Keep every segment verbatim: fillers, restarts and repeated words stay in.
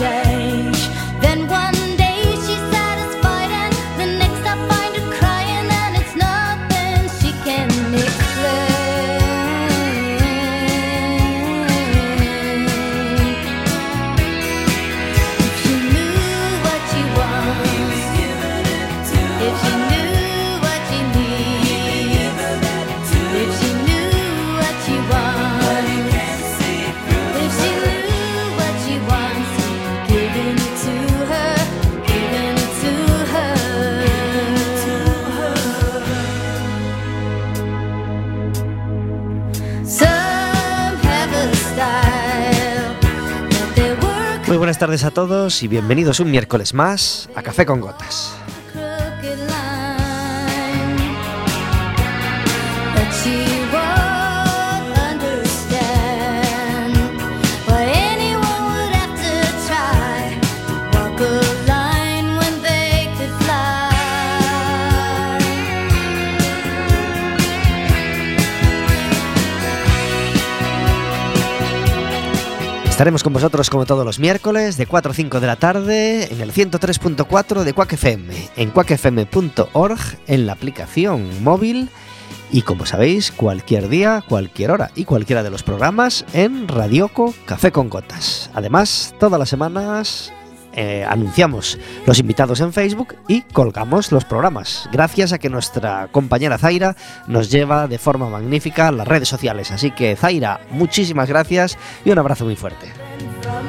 change. Then one day she's satisfied and the next I find her crying and it's nothing she can explain. If she knew what she wants, if she knew what she needs, if she knew what she wants, if she knew what she wants, giving it to her, giving it to her. Some have a style that they work Muy buenas tardes a todos y bienvenidos un miércoles más a Café con Gotas. crooked line, but she won't understand why anyone would have to try walk a line when they could fly. Estaremos con vosotros como todos los miércoles de cuatro a cinco de la tarde en el ciento tres punto cuatro de Quack F M, en quack f m punto org, en la aplicación móvil y, como sabéis, cualquier día, cualquier hora y cualquiera de los programas en Radioco Café con Gotas. Además, todas las semanas eh, anunciamos los invitados en Facebook y colgamos los programas, gracias a que nuestra compañera Zaira nos lleva de forma magnífica a las redes sociales. Así que, Zaira, muchísimas gracias y un abrazo muy fuerte. From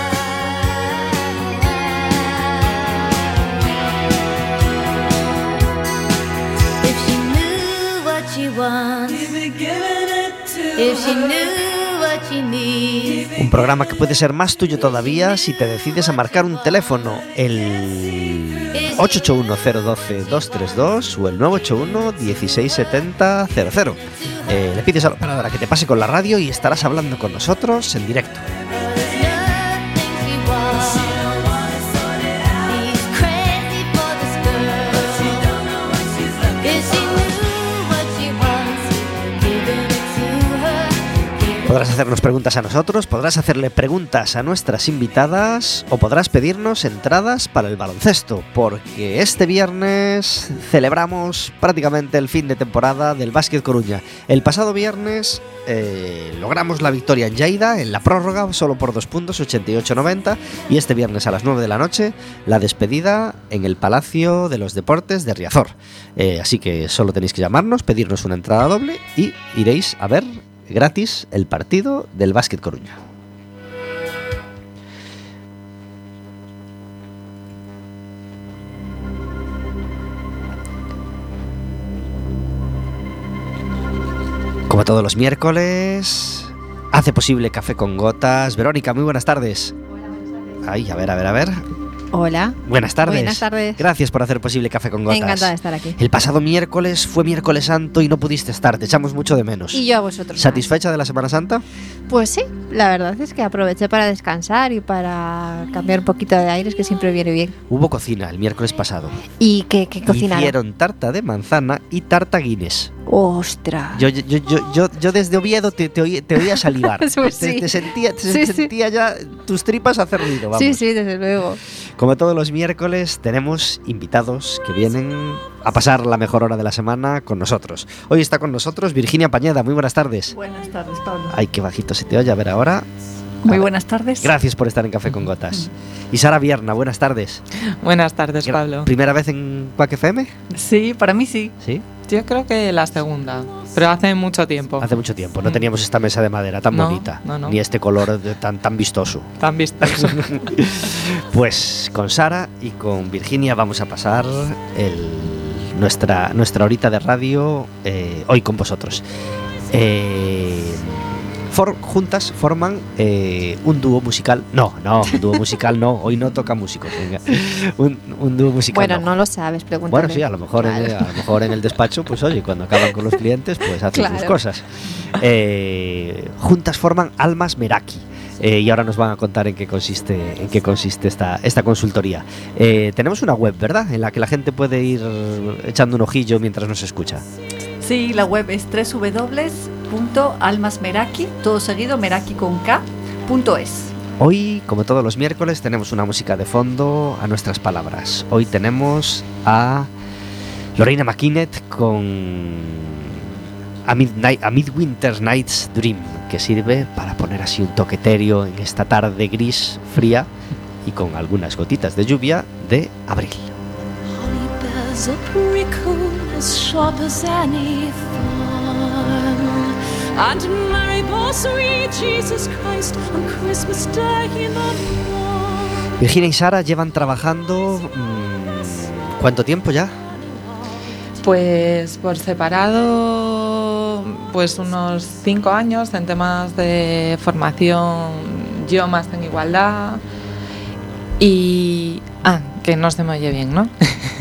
if she knew what she wants, if she knew what she needs. Un programa que puede ser más tuyo todavía si te decides a marcar un teléfono, el ocho ocho uno cero uno dos dos tres dos o el nueve ocho uno dieciséis setenta cero cero. Eh, le pides a la operadora que te pase con la radio y estarás hablando con nosotros en directo. Podrás hacernos preguntas a nosotros, podrás hacerle preguntas a nuestras invitadas o podrás pedirnos entradas para el baloncesto, porque este viernes celebramos prácticamente el fin de temporada del Básquet Coruña. El pasado viernes eh, logramos la victoria en Lleida, en la prórroga, solo por dos puntos, ochenta y ocho a noventa, y este viernes a las nueve de la noche la despedida en el Palacio de los Deportes de Riazor. Eh, así que solo tenéis que llamarnos, pedirnos una entrada doble y iréis a ver gratis el partido del Básquet Coruña. Como todos los miércoles, hace posible Café con Gotas. Verónica, muy buenas tardes. Ay, a ver, a ver, a ver. Hola. Buenas tardes. Buenas tardes. Gracias por hacer posible Café con Gotas. Encantada de estar aquí. El pasado miércoles fue miércoles santo y no pudiste estar, te echamos mucho de menos. Y yo a vosotros. ¿Satisfecha de la Semana Santa? Pues sí, la verdad es que aproveché para descansar y para cambiar un poquito de aires, que siempre viene bien. Hubo cocina el miércoles pasado. ¿Y qué, qué cocinaron? Hicieron tarta de manzana y tarta Guinness. ¡Ostras! Yo, yo, yo, yo, yo, yo desde Oviedo te, te, oí, te oía salivar. Pues te, sí. te sentía, te Sí, sí. sentía ya tus tripas hacer ruido, vamos. Sí, sí, desde luego. Como todos los miércoles, tenemos invitados que vienen a pasar la mejor hora de la semana con nosotros. Hoy está con nosotros Virginia Pañeda. Muy buenas tardes. Buenas tardes, Pablo. Ay, qué bajito se te oye. A ver ahora. Muy buenas tardes. Gracias por estar en Café con Gotas. Y Sara Vierna, buenas tardes. Buenas tardes, Pablo. ¿Primera vez en Quack F M? Sí, para mí sí. ¿Sí? Yo creo que la segunda, pero hace mucho tiempo. Hace mucho tiempo. No teníamos esta mesa de madera tan No, bonita, no, no. ni este color de- tan, tan vistoso. ¿Tan vistoso? Pues con Sara y con Virginia vamos a pasar el, nuestra, nuestra horita de radio eh, hoy con vosotros. Eh, for- juntas forman eh, un dúo musical. No, no, un dúo musical no. Hoy no toca músicos. Venga. Un, un dúo musical. Bueno, no lo sabes, pregúntame. Bueno, sí, a lo mejor, en, Claro. a lo mejor en el despacho, pues oye, cuando acaban con los clientes, pues hacen sus Claro. cosas. Eh, juntas forman Almas Meraki. Eh, y ahora nos van a contar en qué consiste, en qué consiste esta, esta consultoría. Eh, tenemos una web, ¿verdad? En la que la gente puede ir echando un ojillo mientras nos escucha. Sí, la web es doble u doble u doble u punto almas meraki, todo seguido, meraki con K, punto es. Hoy, como todos los miércoles, tenemos una música de fondo a nuestras palabras. Hoy tenemos a Lorena McKinnon con A, Midnight, a Midwinter Night's Dream, que sirve para poner así un toque etéreo en esta tarde gris, fría y con algunas gotitas de lluvia de abril. Holly bears a prickle as sharp as any thorn, and Mary bore sweet Jesus Christ on Christmas Day in the morn. Virginia y Sara llevan trabajando mmm, ¿cuánto tiempo ya? Pues por separado, pues unos cinco años en temas de formación, yo más en igualdad y... Ah, que no se me oye bien, ¿no?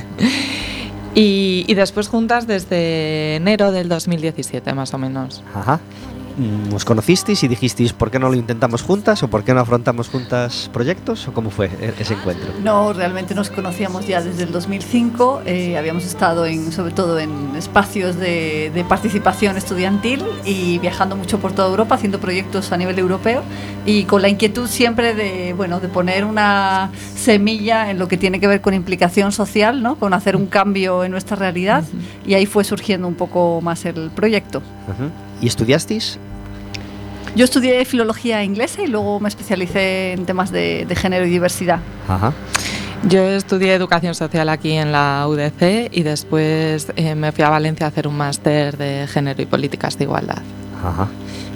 y, y después juntas desde enero del dos mil diecisiete, más o menos. Ajá. ¿Os conocisteis y dijisteis por qué no lo intentamos juntas o por qué no afrontamos juntas proyectos o cómo fue ese encuentro? No, realmente nos conocíamos ya desde el dos mil cinco, eh, habíamos estado en, sobre todo en espacios de, de participación estudiantil y viajando mucho por toda Europa, haciendo proyectos a nivel europeo y con la inquietud siempre de, bueno, de poner una semilla en lo que tiene que ver con implicación social, ¿no? Con hacer un cambio en nuestra realidad, uh-huh. Y ahí fue surgiendo un poco más el proyecto. Uh-huh. ¿Y estudiasteis? Yo estudié filología inglesa y luego me especialicé en temas de, de género y diversidad. Ajá. Yo estudié educación social aquí en la U D C y después eh, me fui a Valencia a hacer un máster de género y políticas de igualdad. Ajá.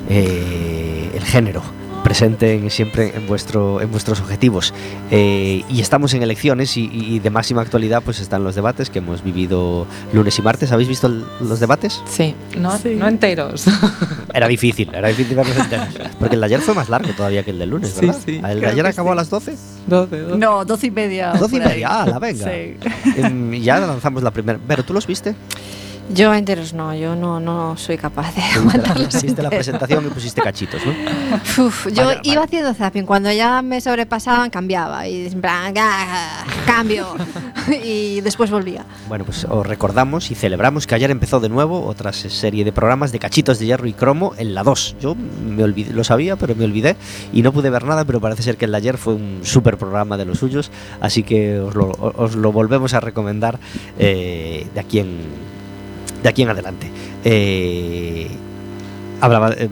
Eh, el género presente en, siempre en vuestro en vuestros objetivos, eh, y estamos en elecciones y, y de máxima actualidad pues están los debates que hemos vivido lunes y martes. ¿Habéis visto el, los debates? Sí, no, sí. no enteros. Era difícil, era difícil verlos enteros, porque el de ayer fue más largo todavía que el del lunes, ¿verdad? Sí, sí. ¿El de ayer acabó sí. a las doce? doce, doce. No, doce y media. ¿doce y por ahí. media? Ah, la venga. Sí. Y ya lanzamos la primera. Pero ¿tú los viste? Yo enteros no, yo no, no soy capaz de Viste la, aguantarlos viste la enteros. presentación y pusiste cachitos, ¿no? Uf, yo Vaya, iba vaya. haciendo zapping, cuando ya me sobrepasaban cambiaba y en plan, ah, cambio y después volvía. Bueno, pues os recordamos y celebramos que ayer empezó de nuevo otra serie de programas de cachitos de hierro y cromo en la dos. Yo me olvidé, lo sabía, pero me olvidé y no pude ver nada, pero parece ser que el de ayer fue un súper programa de los suyos, así que os lo, os lo volvemos a recomendar eh, de aquí en... de aquí en adelante. Eh, hablaba, eh,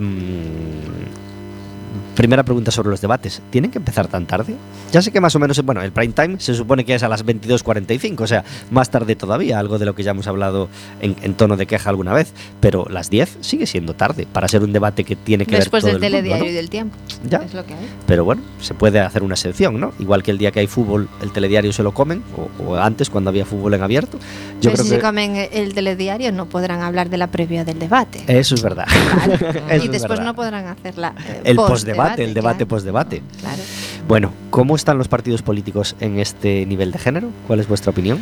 primera pregunta sobre los debates. ¿Tienen que empezar tan tarde? Ya sé que más o menos, bueno, el prime time se supone que es a las veintidós cuarenta y cinco, o sea, más tarde todavía, algo de lo que ya hemos hablado en, en tono de queja alguna vez, pero las diez sigue siendo tarde para ser un debate que tiene que Después ver todo del el mundo, telediario ¿no? y del tiempo. Ya. Es lo que hay. Pero bueno, se puede hacer una excepción, ¿no? Igual que el día que hay fútbol, el telediario se lo comen, o, o antes, cuando había fútbol en abierto. Yo Pero creo si que se comen el telediario no podrán hablar de la previa del debate. eso es verdad. Claro. Eso Y es después verdad. no podrán hacer la eh, El postdebate, postdebate, el debate claro. postdebate. Claro. Bueno, ¿cómo están los partidos políticos en este nivel de género? ¿Cuál es vuestra opinión?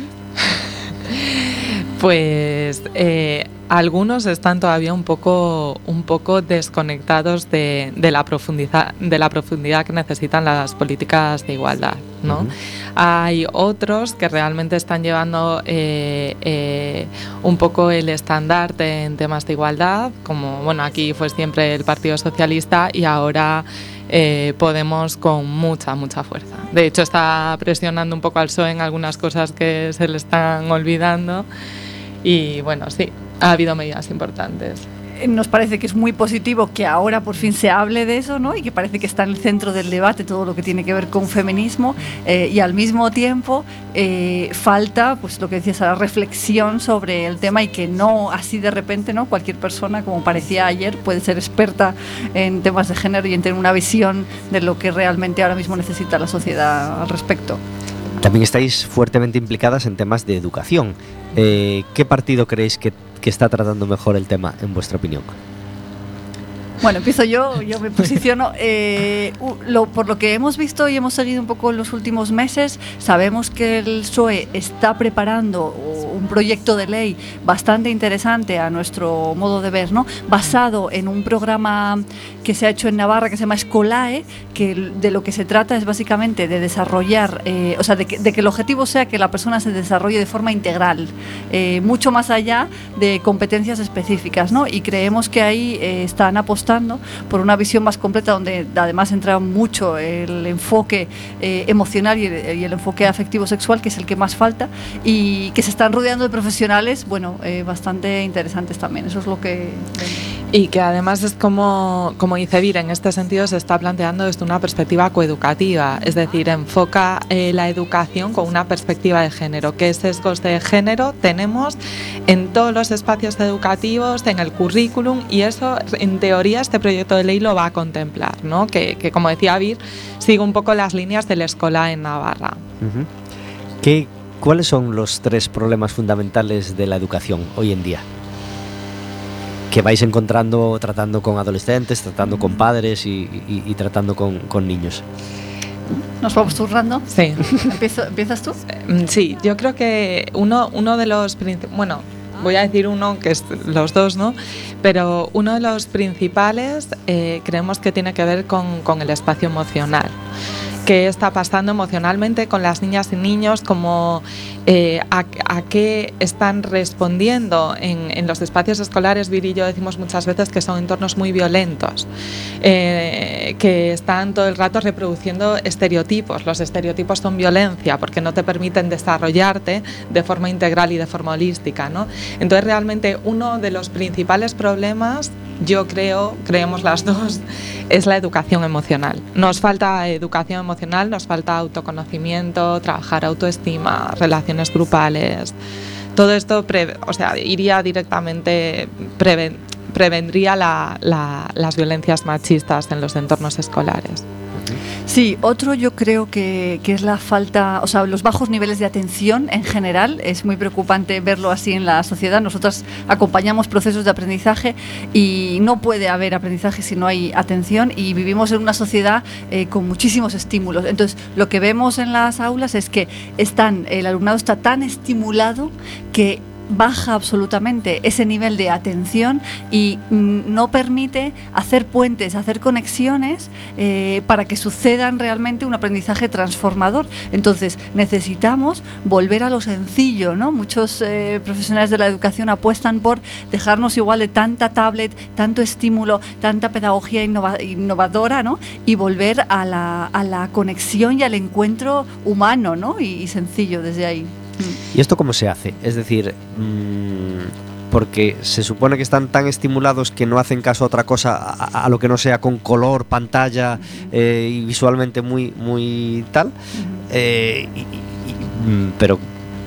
Pues eh, algunos están todavía un poco, un poco desconectados de, de, la profundiza, de la profundidad que necesitan las políticas de igualdad, ¿no? Uh-huh. Hay otros que realmente están llevando eh, eh, un poco el estandarte en temas de igualdad, como bueno, aquí fue siempre el Partido Socialista y ahora eh, Podemos con mucha, mucha fuerza. De hecho, está presionando un poco al P S O E en algunas cosas que se le están olvidando. Y bueno, sí, ha habido medidas importantes. Nos parece que es muy positivo que ahora por fin se hable de eso, ¿no? Y que parece que está en el centro del debate todo lo que tiene que ver con feminismo, eh, y al mismo tiempo eh, falta, pues lo que decías, la reflexión sobre el tema y que no así de repente, ¿no? Cualquier persona, como parecía ayer, puede ser experta en temas de género y en tener una visión de lo que realmente ahora mismo necesita la sociedad al respecto. También estáis fuertemente implicadas en temas de educación. Eh, ¿Qué partido creéis que, que está tratando mejor el tema, en vuestra opinión? Bueno, empiezo yo, yo me posiciono. Eh, lo, por lo que hemos visto y hemos seguido un poco en los últimos meses, sabemos que el P S O E está preparando un proyecto de ley bastante interesante a nuestro modo de ver, ¿no? Basado en un programa que se ha hecho en Navarra que se llama Escolae, que de lo que se trata es básicamente de desarrollar, eh, o sea, de que, de que el objetivo sea que la persona se desarrolle de forma integral, eh, mucho más allá de competencias específicas, ¿no? Y creemos que ahí eh, están apostando apostando por una visión más completa, donde además entra mucho el enfoque eh, emocional y el, y el enfoque afectivo-sexual, que es el que más falta, y que se están rodeando de profesionales, bueno, eh, bastante interesantes también. Eso es lo que... Y que además es como, como dice Vir, en este sentido se está planteando desde una perspectiva coeducativa, es decir, enfoca eh, la educación con una perspectiva de género. ¿Qué sesgos de género tenemos en todos los espacios educativos, en el currículum? Y eso, en teoría, este proyecto de ley lo va a contemplar, ¿no? Que, que como decía Vir, sigue un poco las líneas del Escola en Navarra. Uh-huh. ¿Qué, ¿Cuáles son los tres problemas fundamentales de la educación hoy en día que vais encontrando tratando con adolescentes, tratando con padres y, y, y tratando con, con niños? ¿Nos vamos turnando? Sí. ¿Empiezo, ¿Empiezas tú? Sí, yo creo que uno, uno de los... Bueno, voy a decir uno, que es los dos, ¿no? Pero uno de los principales eh, creemos que tiene que ver con, con el espacio emocional. ¿Qué está pasando emocionalmente con las niñas y niños? Como eh, a, a qué están respondiendo en, en los espacios escolares. Vir y yo decimos muchas veces que son entornos muy violentos, eh, que están todo el rato reproduciendo estereotipos. Los estereotipos son violencia porque no te permiten desarrollarte de forma integral y de forma holística, ¿no? Entonces, realmente uno de los principales problemas, yo creo, creemos las dos, es la educación emocional. Nos falta educación emocional, nos falta autoconocimiento, trabajar autoestima, relaciones grupales. Todo esto, pre, o sea, iría directamente, preven, prevendría la, la, las violencias machistas en los entornos escolares. Sí, otro yo creo que, que es la falta, o sea, los bajos niveles de atención en general. Es muy preocupante verlo así en la sociedad. Nosotras acompañamos procesos de aprendizaje y no puede haber aprendizaje si no hay atención, y vivimos en una sociedad eh, con muchísimos estímulos. Entonces, lo que vemos en las aulas es que están, el alumnado está tan estimulado que baja absolutamente ese nivel de atención y mm, no permite hacer puentes, hacer conexiones eh, para que sucedan realmente un aprendizaje transformador. Entonces necesitamos volver a lo sencillo, ¿no? Muchos eh, profesionales de la educación apuestan por dejarnos igual de tanta tablet, tanto estímulo, tanta pedagogía innova- innovadora, ¿no? Y volver a la, a la conexión y al encuentro humano, ¿no? y, y sencillo desde ahí. ¿Y esto cómo se hace? Es decir, mmm, porque se supone que están tan estimulados que no hacen caso a otra cosa, a, a lo que no sea con color, pantalla eh, y visualmente muy, muy tal. Eh, y, y, pero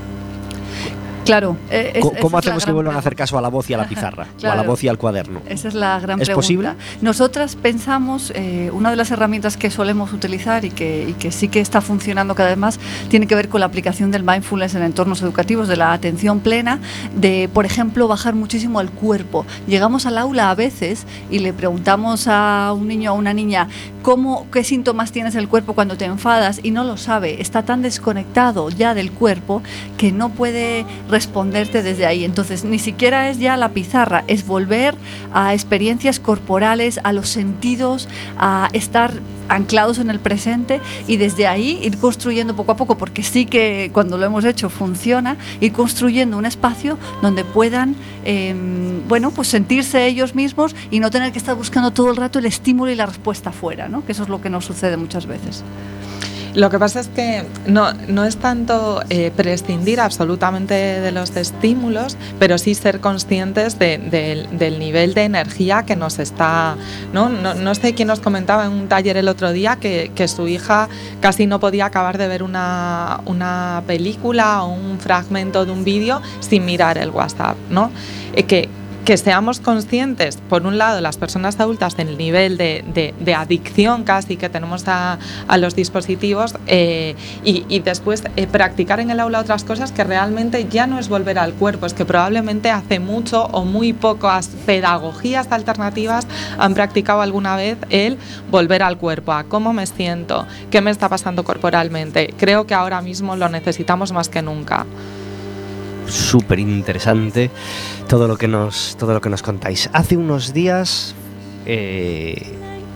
Claro. Eh, es, ¿Cómo hacemos que vuelvan pregunta. a hacer caso a la voz y a la pizarra? Claro. O a la voz y al cuaderno. Esa es la gran ¿Es pregunta. posible? Nosotras pensamos, eh, una de las herramientas que solemos utilizar y que, y que sí que está funcionando cada vez más, tiene que ver con la aplicación del mindfulness en entornos educativos, de la atención plena, de, por ejemplo, bajar muchísimo al cuerpo. Llegamos al aula a veces y le preguntamos a un niño o a una niña cómo, qué síntomas tienes en el cuerpo cuando te enfadas, y no lo sabe. Está tan desconectado ya del cuerpo que no puede responderte desde ahí. Entonces, ni siquiera es ya la pizarra, es volver a experiencias corporales, a los sentidos, a estar anclados en el presente, y desde ahí ir construyendo poco a poco, porque sí que cuando lo hemos hecho funciona, ir construyendo un espacio donde puedan eh, bueno, pues sentirse ellos mismos y no tener que estar buscando todo el rato el estímulo y la respuesta fuera, ¿no? Que eso es lo que nos sucede muchas veces. Lo que pasa es que no, no es tanto eh, prescindir absolutamente de los estímulos, pero sí ser conscientes de, de, del nivel de energía que nos está... ¿no? No, no sé quién nos comentaba en un taller el otro día que, que su hija casi no podía acabar de ver una, una película o un fragmento de un vídeo sin mirar el WhatsApp, ¿no? Eh, que, que seamos conscientes, por un lado, las personas adultas, del nivel de, de, de adicción casi que tenemos a, a los dispositivos, eh, y, y después eh, practicar en el aula otras cosas que realmente ya no es volver al cuerpo, es que probablemente hace mucho o muy pocas pedagogías alternativas han practicado alguna vez el volver al cuerpo, a cómo me siento, qué me está pasando corporalmente. Creo que ahora mismo lo necesitamos más que nunca. Súper interesante todo lo que nos todo lo que nos contáis. Hace unos días eh,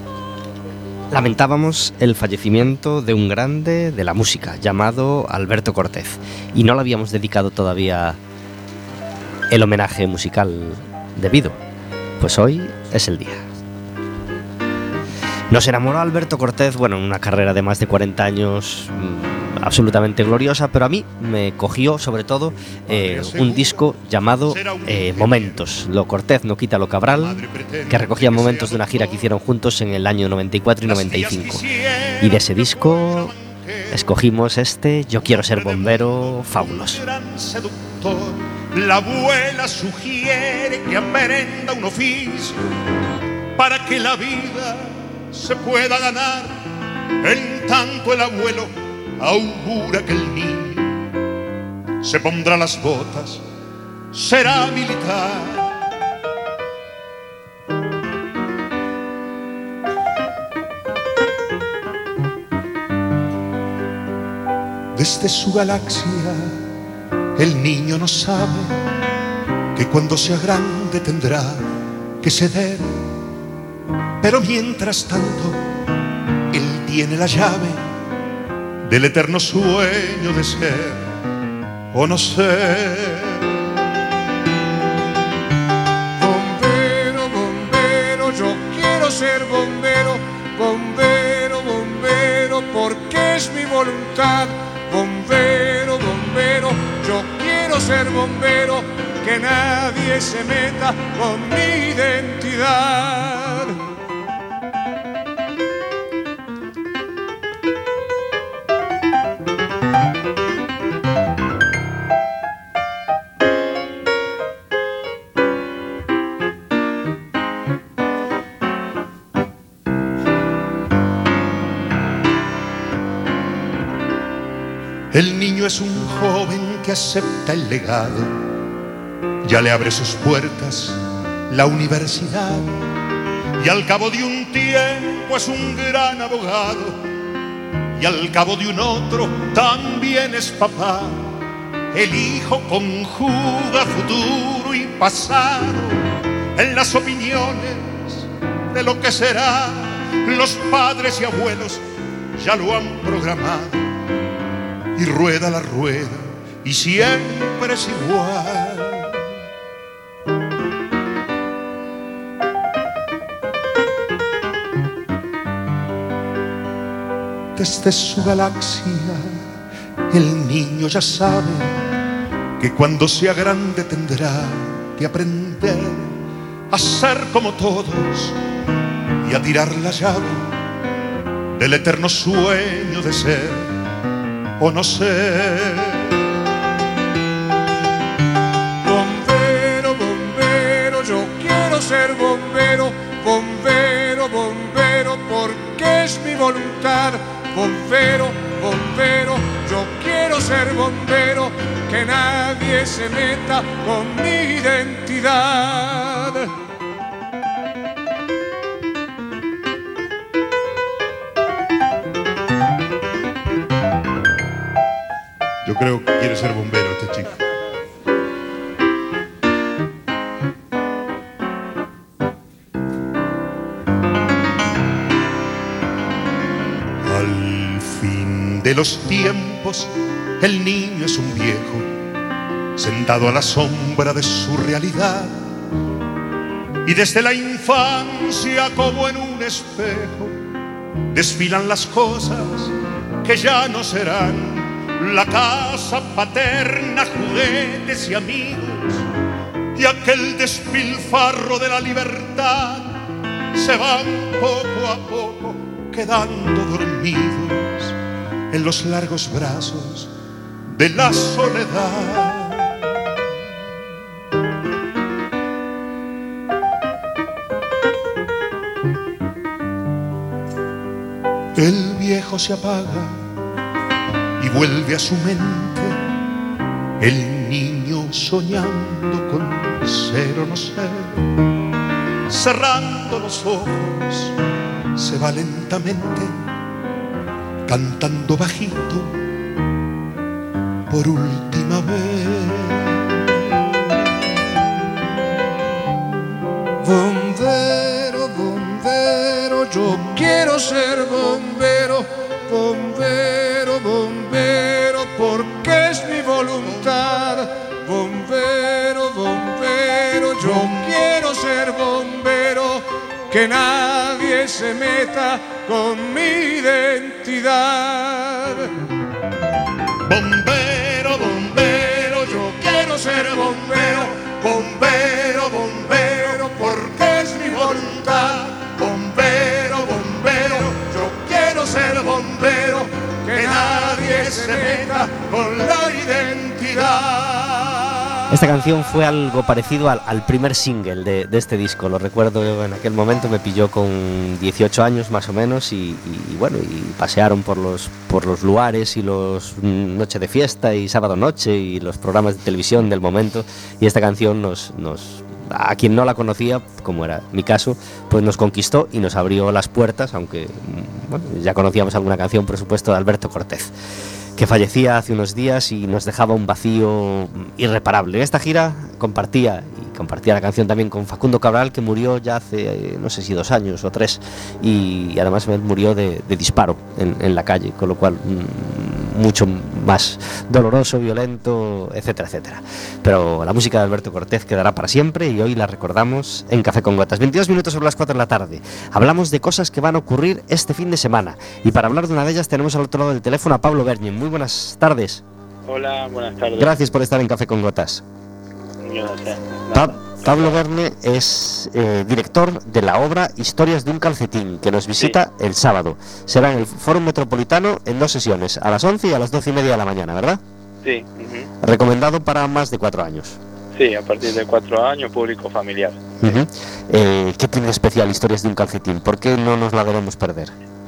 lamentábamos el fallecimiento de un grande de la música llamado Alberto Cortez, y no le habíamos dedicado todavía el homenaje musical debido. Pues hoy es el día. Nos enamoró Alberto Cortés, bueno, en una carrera de más de cuarenta años mmm, absolutamente gloriosa, pero a mí me cogió sobre todo eh, un disco llamado eh, Momentos, lo Cortés no quita lo Cabral, que recogía momentos de una gira que hicieron juntos en el año noventa y cuatro y noventa y cinco. Y de ese disco escogimos este Yo quiero ser bombero, fabuloso. La abuela sugiere que aprenda un oficio para que la vida se pueda ganar. En tanto el abuelo augura que el niño se pondrá las botas, será militar. Desde su galaxia el niño no sabe que cuando sea grande tendrá que ceder. Pero mientras tanto, él tiene la llave del eterno sueño de ser o no ser. Bombero, bombero, yo quiero ser bombero, bombero, bombero, porque es mi voluntad. Bombero, bombero, yo quiero ser bombero, que nadie se meta con mi identidad. El niño es un joven que acepta el legado, ya le abre sus puertas la universidad, y al cabo de un tiempo es un gran abogado, y al cabo de un otro también es papá. El hijo conjuga futuro y pasado en las opiniones de lo que será. Los padres y abuelos ya lo han programado, y rueda la rueda y siempre es igual. Desde su galaxia el niño ya sabe que cuando sea grande tendrá que aprender a ser como todos y a tirar la llave del eterno sueño de ser o no ser. Bombero, bombero, yo quiero ser bombero, bombero, bombero, porque es mi voluntad. Bombero, bombero, yo quiero ser bombero, que nadie se meta con mi identidad. Yo creo que quiere ser bombero este chico. Al fin de los tiempos, el niño es un viejo, sentado a la sombra de su realidad. Y desde la infancia, como en un espejo, desfilan las cosas que ya no serán. La casa paterna, juguetes y amigos, y aquel despilfarro de la libertad se van poco a poco quedando dormidos en los largos brazos de la soledad. El viejo se apaga y vuelve a su mente el niño soñando con ser o no ser. Cerrando los ojos se va lentamente, cantando bajito por última vez. Bombero, bombero, yo quiero ser bombero, bombero, bombero, porque es mi voluntad. Bombero, bombero, yo quiero ser bombero, que nadie se me meta con mi identidad. Bombero, bombero, yo quiero ser bombero, bombero, bombero, porque es mi voluntad. Bombero, bombero, yo quiero ser bombero, que nadie se meta con la identidad. Esta canción fue algo parecido al, al primer single de, de este disco. Lo recuerdo, en aquel momento me pilló con dieciocho años más o menos y, y bueno, y pasearon por los, por los lugares y los noche de fiesta y sábado noche y los programas de televisión del momento, y esta canción nos, nos a quien no la conocía, como era mi caso, pues nos conquistó y nos abrió las puertas, aunque bueno, ya conocíamos alguna canción, por supuesto, de Alberto Cortez, que fallecía hace unos días y nos dejaba un vacío irreparable. En esta gira compartía y compartía la canción también con Facundo Cabral, que murió ya hace no sé si dos años o tres, y, y además murió de, de disparo en, en la calle, con lo cual mmm, mucho más doloroso, violento, etcétera, etcétera. Pero la música de Alberto Cortez quedará para siempre y hoy la recordamos en Café con Gotas. veintidós minutos sobre las cuatro de la tarde. Hablamos de cosas que van a ocurrir este fin de semana, y para hablar de una de ellas tenemos al otro lado del teléfono a Pablo Berni. Muy buenas tardes. Hola, buenas tardes. Gracias por estar en Café con Gotas. Gracias. Pa- Pablo Verne es eh, director de la obra Historias de un calcetín, que nos visita sí. el sábado. Será en el Fórum Metropolitano en dos sesiones, a las once y a las doce y media de la mañana, ¿verdad? Sí. Uh-huh. Recomendado para más de cuatro años. Sí, a partir de cuatro años, público familiar. Uh-huh. eh, ¿Qué tiene de especial Historias de un calcetín? ¿Por qué no nos la debemos perder?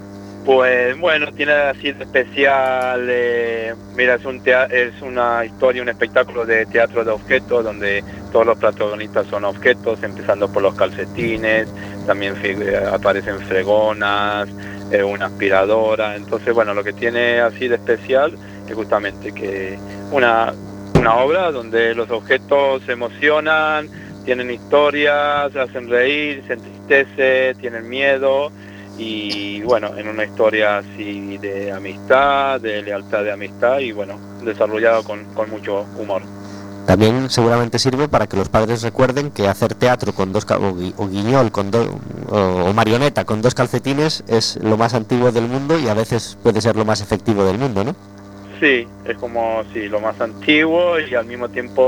Pues bueno, tiene así de especial, eh, mira, es, un tea- es una historia, un espectáculo de teatro de objetos, donde todos los protagonistas son objetos, empezando por los calcetines, también eh, aparecen fregonas, eh, una aspiradora. Entonces bueno, lo que tiene así de especial es justamente que una, una obra donde los objetos se emocionan, tienen historias, hacen reír, se entristece, tienen miedo. Y bueno, en una historia así de amistad, de lealtad de amistad, y bueno, desarrollado con, con mucho humor. También seguramente sirve para que los padres recuerden que hacer teatro con dos cal- o, gui- o guiñol con do- o, o marioneta con dos calcetines es lo más antiguo del mundo y a veces puede ser lo más efectivo del mundo, ¿no? Sí, es como sí, lo más antiguo y al mismo tiempo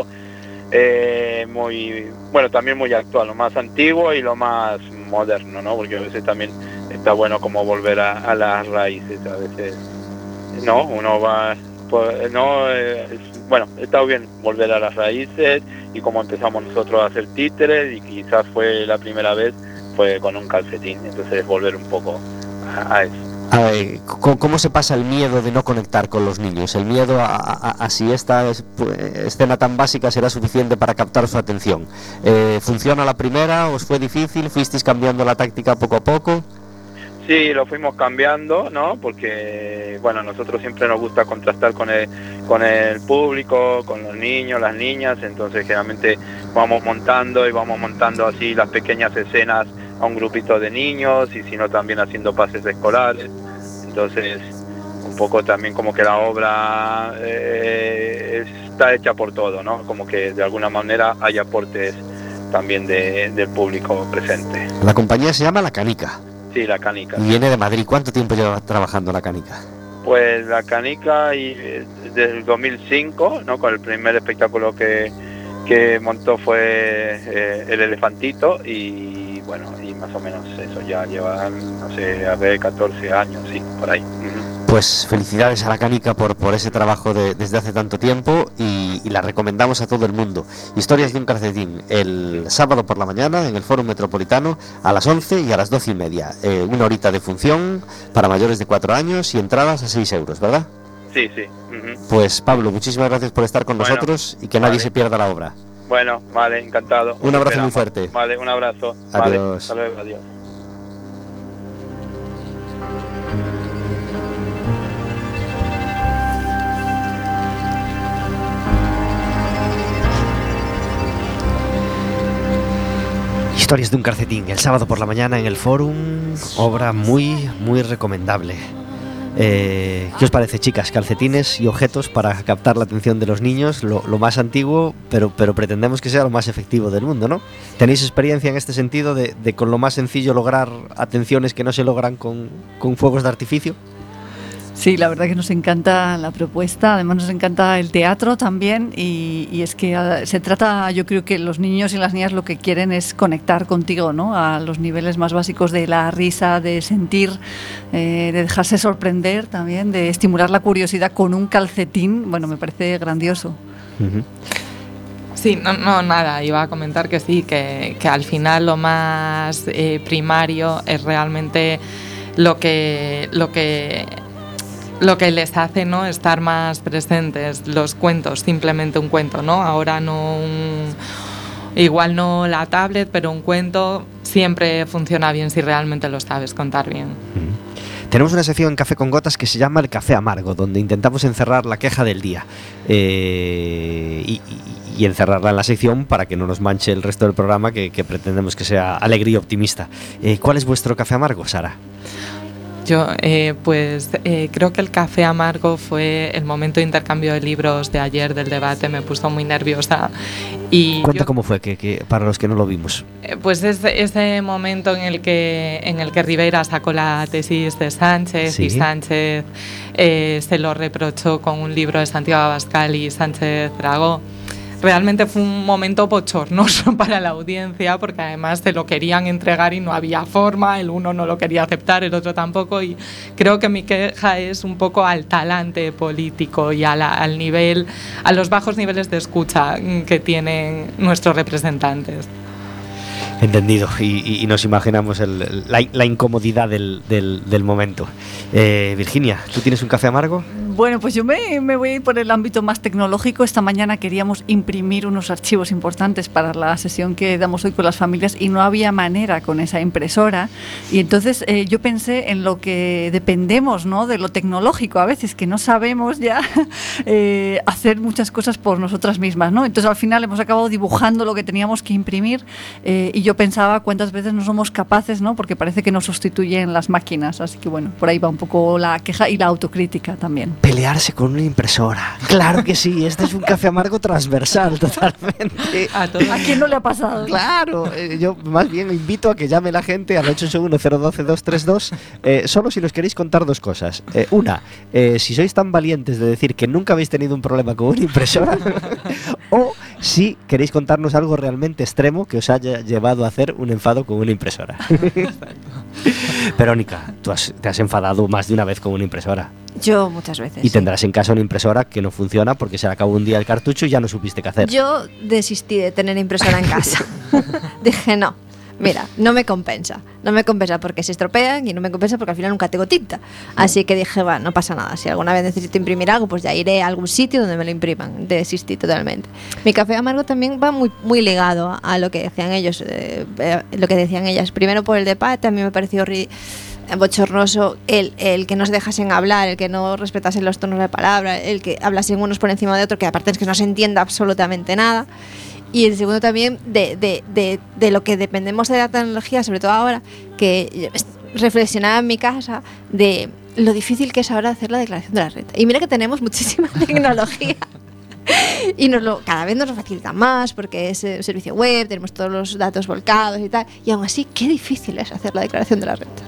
eh, muy, bueno, también muy actual, lo más antiguo y lo más moderno, ¿no? Porque a veces también está bueno como volver a, a las raíces, a veces, ¿no? Uno va, pues, no, es, bueno, está bien volver a las raíces y como empezamos nosotros a hacer títeres y quizás fue la primera vez, fue con un calcetín, entonces volver un poco a, a eso. A ver, ¿cómo se pasa el miedo de no conectar con los niños? El miedo a, a, a si esta es, pues, escena tan básica será suficiente para captar su atención. Eh, ¿Funciona la primera? ¿Os fue difícil? ¿Fuisteis cambiando la táctica poco a poco? Sí, lo fuimos cambiando, ¿no? Porque, bueno, a nosotros siempre nos gusta contrastar con el, con el público, con los niños, las niñas, entonces generalmente vamos montando y vamos montando así las pequeñas escenas a un grupito de niños y si no también haciendo pases escolares. Entonces, un poco también como que la obra eh, está hecha por todo, ¿no? Como que de alguna manera hay aportes también de, del público presente. La compañía se llama La Canica. Sí, La Canica. Y viene de Madrid. ¿Cuánto tiempo lleva trabajando La Canica? Pues La Canica y, eh, desde el dos mil cinco, ¿no? Con el primer espectáculo que, que montó fue eh, El Elefantito y bueno, y más o menos eso ya lleva, no sé, a ver, catorce años, sí, por ahí. Uh-huh. Pues felicidades a La Canica por, por ese trabajo de, desde hace tanto tiempo y, y la recomendamos a todo el mundo. Historias de un calcetín, el sábado por la mañana en el Fórum Metropolitano a las once y a las doce y media. Eh, una horita de función para mayores de cuatro años y entradas a seis euros, ¿verdad? Sí, sí. Uh-huh. Pues Pablo, muchísimas gracias por estar con bueno, nosotros y que nadie vale. se pierda la obra. Bueno, vale, encantado. Un abrazo Esperamos. muy fuerte. Vale, un abrazo. Adiós. Vale, hasta luego, adiós. Historias de un calcetín, el sábado por la mañana en el Fórum, obra muy, muy recomendable. Eh, ¿Qué os parece, chicas? Calcetines y objetos para captar la atención de los niños, lo, lo más antiguo, pero, pero pretendemos que sea lo más efectivo del mundo, ¿no? ¿Tenéis experiencia en este sentido de, de con lo más sencillo lograr atenciones que no se logran con, con fuegos de artificio? Sí, la verdad que nos encanta la propuesta, además nos encanta el teatro también y, y es que uh, se trata, yo creo que los niños y las niñas lo que quieren es conectar contigo, ¿no? A los niveles más básicos de la risa, de sentir, eh, de dejarse sorprender también, de estimular la curiosidad con un calcetín, bueno, me parece grandioso. Uh-huh. Sí, no, no, nada, iba a comentar que sí, que, que al final lo más eh, primario es realmente lo que... Lo que lo que les hace, ¿no?, estar más presentes, los cuentos, simplemente un cuento, ¿no? Ahora no un, igual no la tablet, pero un cuento siempre funciona bien si realmente lo sabes contar bien. Mm. Tenemos una sección en Café con Gotas que se llama El Café Amargo, donde intentamos encerrar la queja del día eh, y, y, y encerrarla en la sección para que no nos manche el resto del programa, que, que pretendemos que sea alegre y optimista. Eh, ¿Cuál es vuestro café amargo, Sara? Yo, eh, pues eh, creo que el café amargo fue el momento de intercambio de libros de ayer del debate, me puso muy nerviosa. Y Cuenta yo, cómo fue, que, que para los que no lo vimos. Eh, pues es ese momento en el que en el que Rivera sacó la tesis de Sánchez, sí, y Sánchez eh, se lo reprochó con un libro de Santiago Abascal y Sánchez tragó. Realmente fue un momento bochornoso para la audiencia porque además se lo querían entregar y no había forma, el uno no lo quería aceptar, el otro tampoco, y creo que mi queja es un poco al talante político y a la, al nivel, a los bajos niveles de escucha que tienen nuestros representantes. Entendido, y, y nos imaginamos el, la, la incomodidad del, del, del momento. Eh, Virginia, ¿tú tienes un café amargo? Bueno, pues yo me, me voy a ir por el ámbito más tecnológico. Esta mañana queríamos imprimir unos archivos importantes para la sesión que damos hoy con las familias y no había manera con esa impresora. Y entonces eh, yo pensé en lo que dependemos, ¿no?, de lo tecnológico a veces, que no sabemos ya eh, hacer muchas cosas por nosotras mismas, ¿no? Entonces al final hemos acabado dibujando lo que teníamos que imprimir eh, y yo pensaba cuántas veces no somos capaces, ¿no?, porque parece que nos sustituyen las máquinas. Así que bueno, por ahí va un poco la queja y la autocrítica también. Pelearse con una impresora. Claro que sí, este es un café amargo transversal totalmente. ¿A, ¿A quién no le ha pasado? Claro, eh, yo más bien invito a que llame la gente al ocho ocho uno cero uno dos dos tres dos, eh, solo si nos queréis contar dos cosas. Eh, una, eh, si sois tan valientes de decir que nunca habéis tenido un problema con una impresora, o si queréis contarnos algo realmente extremo que os haya llevado a hacer un enfado con una impresora. Verónica, tú has, te has enfadado más de una vez con una impresora. Yo muchas veces. Y tendrás en casa una impresora que no funciona porque se le acabó un día el cartucho y ya no supiste qué hacer. Yo desistí de tener impresora en casa. Dije, no, mira, no me compensa. No me compensa porque se estropean y no me compensa porque al final nunca tengo tinta. Así que dije, va, no pasa nada. Si alguna vez necesito imprimir algo, pues ya iré a algún sitio donde me lo impriman. Desistí totalmente. Mi café amargo también va muy, muy ligado a, a lo que decían ellos, eh, eh, lo que decían ellas. Primero por el debate, a mí me pareció ri- bochornoso el, el que no se dejasen hablar, el que no respetasen los tonos de palabra, el que hablasen unos por encima de otros, que aparte es que no se entienda absolutamente nada. Y el segundo también de, de, de, de lo que dependemos de la tecnología, sobre todo ahora, que reflexionaba en mi casa de lo difícil que es ahora hacer la declaración de la renta. Y mira que tenemos muchísima tecnología y nos lo, cada vez nos lo facilita más porque es eh, servicio web, tenemos todos los datos volcados y tal, y aún así qué difícil es hacer la declaración de la renta.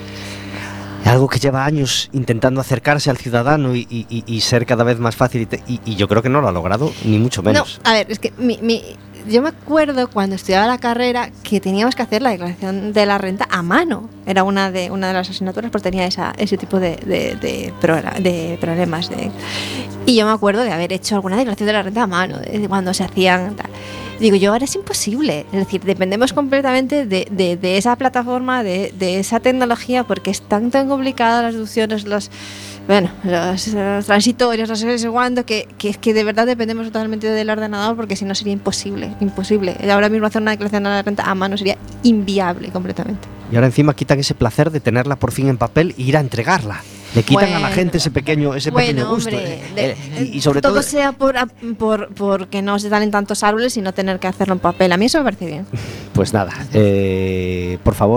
Algo que lleva años intentando acercarse al ciudadano y, y, y ser cada vez más fácil y, te, y, y yo creo que no lo ha logrado, ni mucho menos. No, a ver, es que mi, mi, yo me acuerdo cuando estudiaba la carrera que teníamos que hacer la declaración de la renta a mano. Era una de, una de las asignaturas, pues tenía esa, ese tipo de, de, de, pro, de problemas. De, y yo me acuerdo de haber hecho alguna declaración de la renta a mano, de cuando se hacían tal. Digo, yo ahora es imposible, es decir, dependemos completamente de, de, de esa plataforma, de, de esa tecnología, porque es tan tan complicada las deducciones, los, bueno, los, los transitorios, no sé cuándo, que, que, que de verdad dependemos totalmente del ordenador, porque si no sería imposible, imposible. Ahora mismo hacer una declaración de la renta a mano sería inviable completamente. Y ahora encima quitan ese placer de tenerla por fin en papel e ir a entregarla. Le quitan bueno, a la gente ese pequeño, ese bueno, pequeño gusto. Hombre, eh, de, eh, y, y sobre todo, todo sea por, por, por que no se salen tantos árboles y no tener que hacerlo en papel. A mí eso me parece bien. Pues nada, eh, por favor,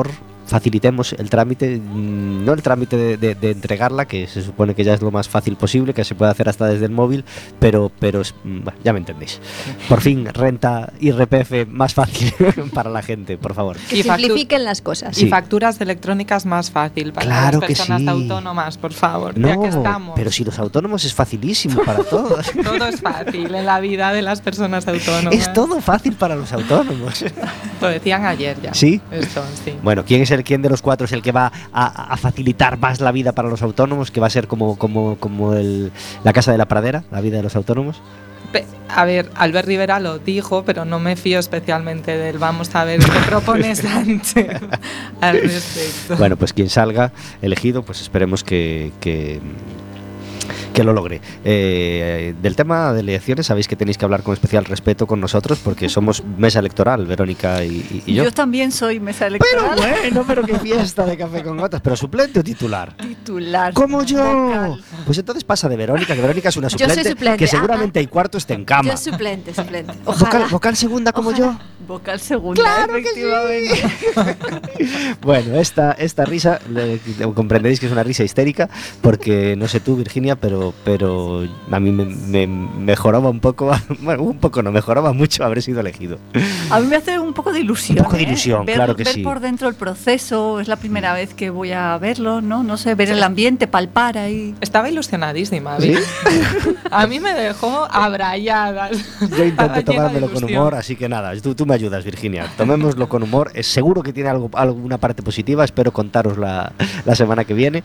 facilitemos el trámite, no el trámite de, de, de entregarla, que se supone que ya es lo más fácil posible, que se puede hacer hasta desde el móvil, pero, pero bueno, ya me entendéis. Por fin, renta I R P F más fácil para la gente, por favor. Que Y factu- simplifiquen las cosas. Sí. Y facturas electrónicas más fácil para Claro las que personas sí. autónomas, por favor, ya que No, estamos. pero si los autónomos es facilísimo para todos. Todo es fácil en la vida de las personas autónomas. Es todo fácil para los autónomos. Lo decían ayer ya. ¿Sí? Esto, sí. Bueno, ¿quién es el quién de los cuatro es el que va a, a facilitar más la vida para los autónomos? Que va a ser como, como, como el, la casa de la pradera, la vida de los autónomos. Pe- A ver, Albert Rivera lo dijo, pero no me fío especialmente de él. Vamos a ver qué propone Sánchez al respecto. Bueno, pues quien salga elegido, pues esperemos que, que, que lo logre. Eh, del tema de elecciones, sabéis que tenéis que hablar con especial respeto con nosotros porque somos mesa electoral, Verónica y, y- y yo. Yo también soy mesa electoral. Bueno, pero qué fiesta de café con gotas. ¿Pero suplente o titular? Titular. Como yo. Vocal. Pues entonces pasa de Verónica, que Verónica es una Yo soy suplente, suplente, que ah, seguramente hay cuarto esté en cama. Yo suplente, suplente. Vocal, Ojalá. vocal segunda como Ojalá. Vocal segunda, Claro que efectivamente. yo. Bueno, esta, esta risa, le- le- comprenderéis que es una risa histérica, porque no sé tú, Virginia, pero, pero a mí me, me mejoraba un poco, bueno, un poco no, mejoraba mucho haber sido elegido. A mí me hace un poco de ilusión. Un poco de ¿eh? ilusión, ver, claro que ver sí. por dentro el proceso, es la primera vez que voy a verlo, ¿no? No sé, ver el ambiente, palpar ahí. Estaba ilusionadísima, ¿sí? A mí me dejó abrayada. Yo intento tomármelo con humor, así que nada, tú, tú me ayudas, Virginia. Tomémoslo con humor. Es seguro que tiene algo, alguna parte positiva. Espero contaros la, la semana que viene.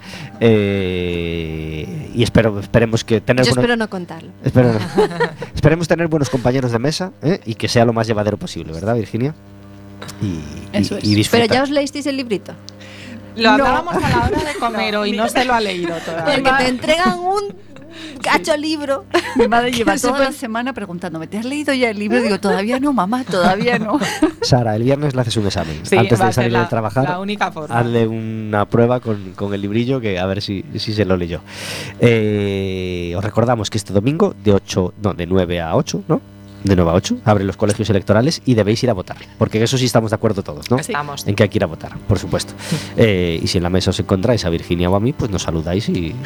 Eh, y espero, esperemos que tener Yo buenos- espero no contarlo. espero- esperemos tener buenos compañeros de mesa, ¿eh? Y que sea lo más llevadero posible, ¿verdad, Virginia? Y, y- Eso es. y disfrutar. Pero ya os leísteis el librito. Lo No. hablábamos a la hora de comer hoy, no se lo ha leído todavía. Porque te entregan un cacho libro. Mi madre lleva Que toda súper- la semana preguntándome, ¿te has leído ya el libro? Digo, todavía no, mamá, todavía no. Sara, el viernes le haces un examen. Sí, Antes va de a ser salir la, a trabajar, la única forma. hazle una prueba con, con el librillo que a ver si, si se lo leyó. Eh, os recordamos que este domingo de ocho, no, de nueve a ocho, ¿no? De nueve a ocho abren los colegios electorales y debéis ir a votar, porque en eso sí estamos de acuerdo todos, ¿no? Estamos. En que hay que ir a votar, por supuesto. Eh, y si en la mesa os encontráis a Virginia o a mí, pues nos saludáis y, y,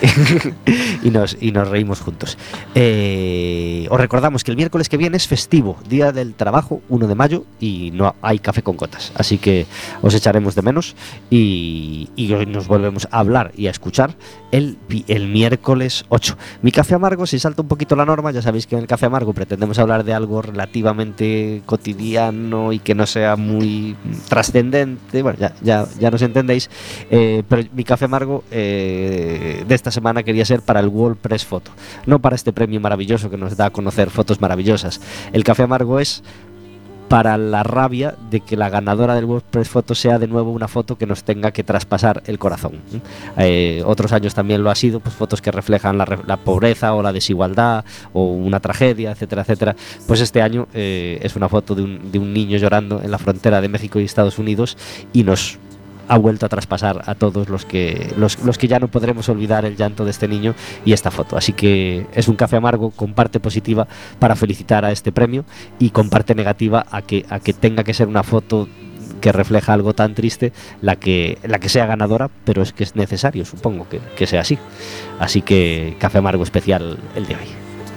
y nos, y nos reímos juntos. Eh, os recordamos que el miércoles que viene es festivo, Día del Trabajo, uno de mayo, y no hay café con gotas. Así que os echaremos de menos y, y hoy nos volvemos a hablar y a escuchar el, vi- el miércoles ocho. Mi café amargo, si salta un poquito la norma, ya sabéis que en el café amargo pretendemos hablar de algo relativamente cotidiano y que no sea muy trascendente, bueno, ya, ya, ya nos entendéis, eh, pero mi café amargo eh, de esta semana quería ser para el World Press Photo, no para este premio maravilloso que nos da a conocer fotos maravillosas. El café amargo es para la rabia de que la ganadora del World Press Photo sea de nuevo una foto que nos tenga que traspasar el corazón. Eh, otros años también lo ha sido, pues fotos que reflejan la, re- la pobreza o la desigualdad o una tragedia, etcétera, etcétera. Pues este año eh, es una foto de un, de un niño llorando en la frontera de México y Estados Unidos y nos ha vuelto a traspasar a todos los que los, los que ya no podremos olvidar el llanto de este niño y esta foto. Así que es un café amargo con parte positiva para felicitar a este premio y con parte negativa a que, a que tenga que ser una foto que refleja algo tan triste la que, la que sea ganadora, pero es que es necesario, supongo, que, que sea así. Así que café amargo especial el de hoy.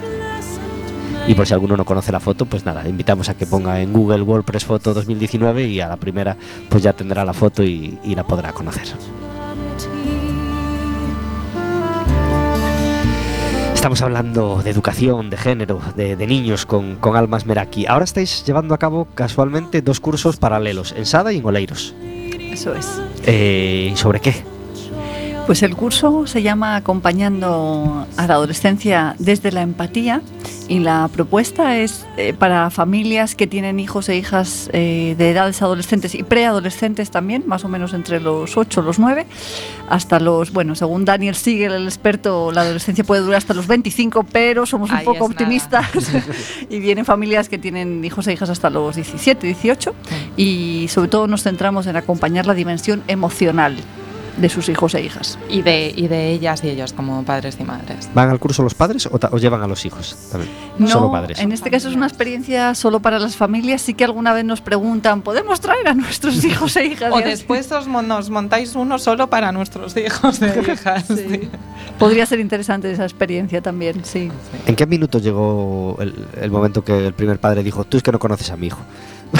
Y por si alguno no conoce la foto, pues nada, invitamos a que ponga en Google World Press Photo dos mil diecinueve y a la primera pues ya tendrá la foto y, y la podrá conocer. Estamos hablando de educación, de género, de, de niños con, con almas meraki. Ahora estáis llevando a cabo casualmente dos cursos paralelos, en Sada y en Oleiros. Eso es. Eh, ¿Sobre qué? Pues el curso se llama Acompañando a la adolescencia desde la empatía y la propuesta es eh, para familias que tienen hijos e hijas eh, de edades adolescentes y preadolescentes también, más o menos entre los ocho, los nueve, hasta los, bueno, según Daniel Siegel, el experto, la adolescencia puede durar hasta los veinticinco, pero somos un Ahí poco es optimistas y vienen familias que tienen hijos e hijas hasta los diecisiete, dieciocho y sobre todo nos centramos en acompañar la dimensión emocional de sus hijos e hijas. Y de, y de ellas y ellos como padres y madres. ¿Van al curso los padres o, ta- o llevan a los hijos también? No, Solo padres. en este caso es una experiencia solo para las familias. Sí que alguna vez nos preguntan, ¿podemos traer a nuestros hijos e hijas? O Y así. después os, mon- nos montáis uno solo para nuestros hijos e hijas. Sí. Sí. Podría ser interesante esa experiencia también, sí. ¿En qué minuto llegó el, el momento que el primer padre dijo, tú es que no conoces a mi hijo?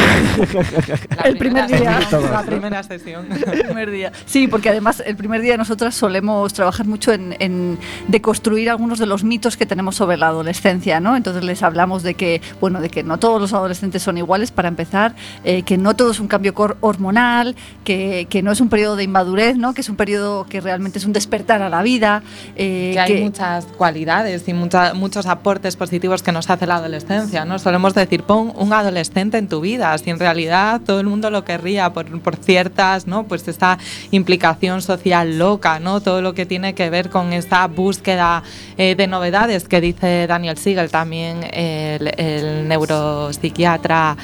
La El primer primera día. sesión, La primera sesión. El primer día. Sí, porque además el primer día nosotras solemos trabajar mucho en, en deconstruir algunos de los mitos que tenemos sobre la adolescencia, ¿no? Entonces les hablamos de que, bueno, de que no todos los adolescentes son iguales, para empezar, eh, que no todo es un cambio cor- hormonal, que, que no es un periodo de inmadurez, ¿no? Que es un periodo que realmente es un despertar a la vida. eh, Que hay muchas cualidades y mucha- muchos aportes positivos que nos hace la adolescencia, ¿no? Solemos decir, pon un adolescente en tu vida, si en realidad todo el mundo lo querría por, por ciertas, ¿no? Pues esta implicación social loca, ¿no? Todo lo que tiene que ver con esta búsqueda eh, de novedades que dice Daniel Siegel, también el, el neuropsiquiatra.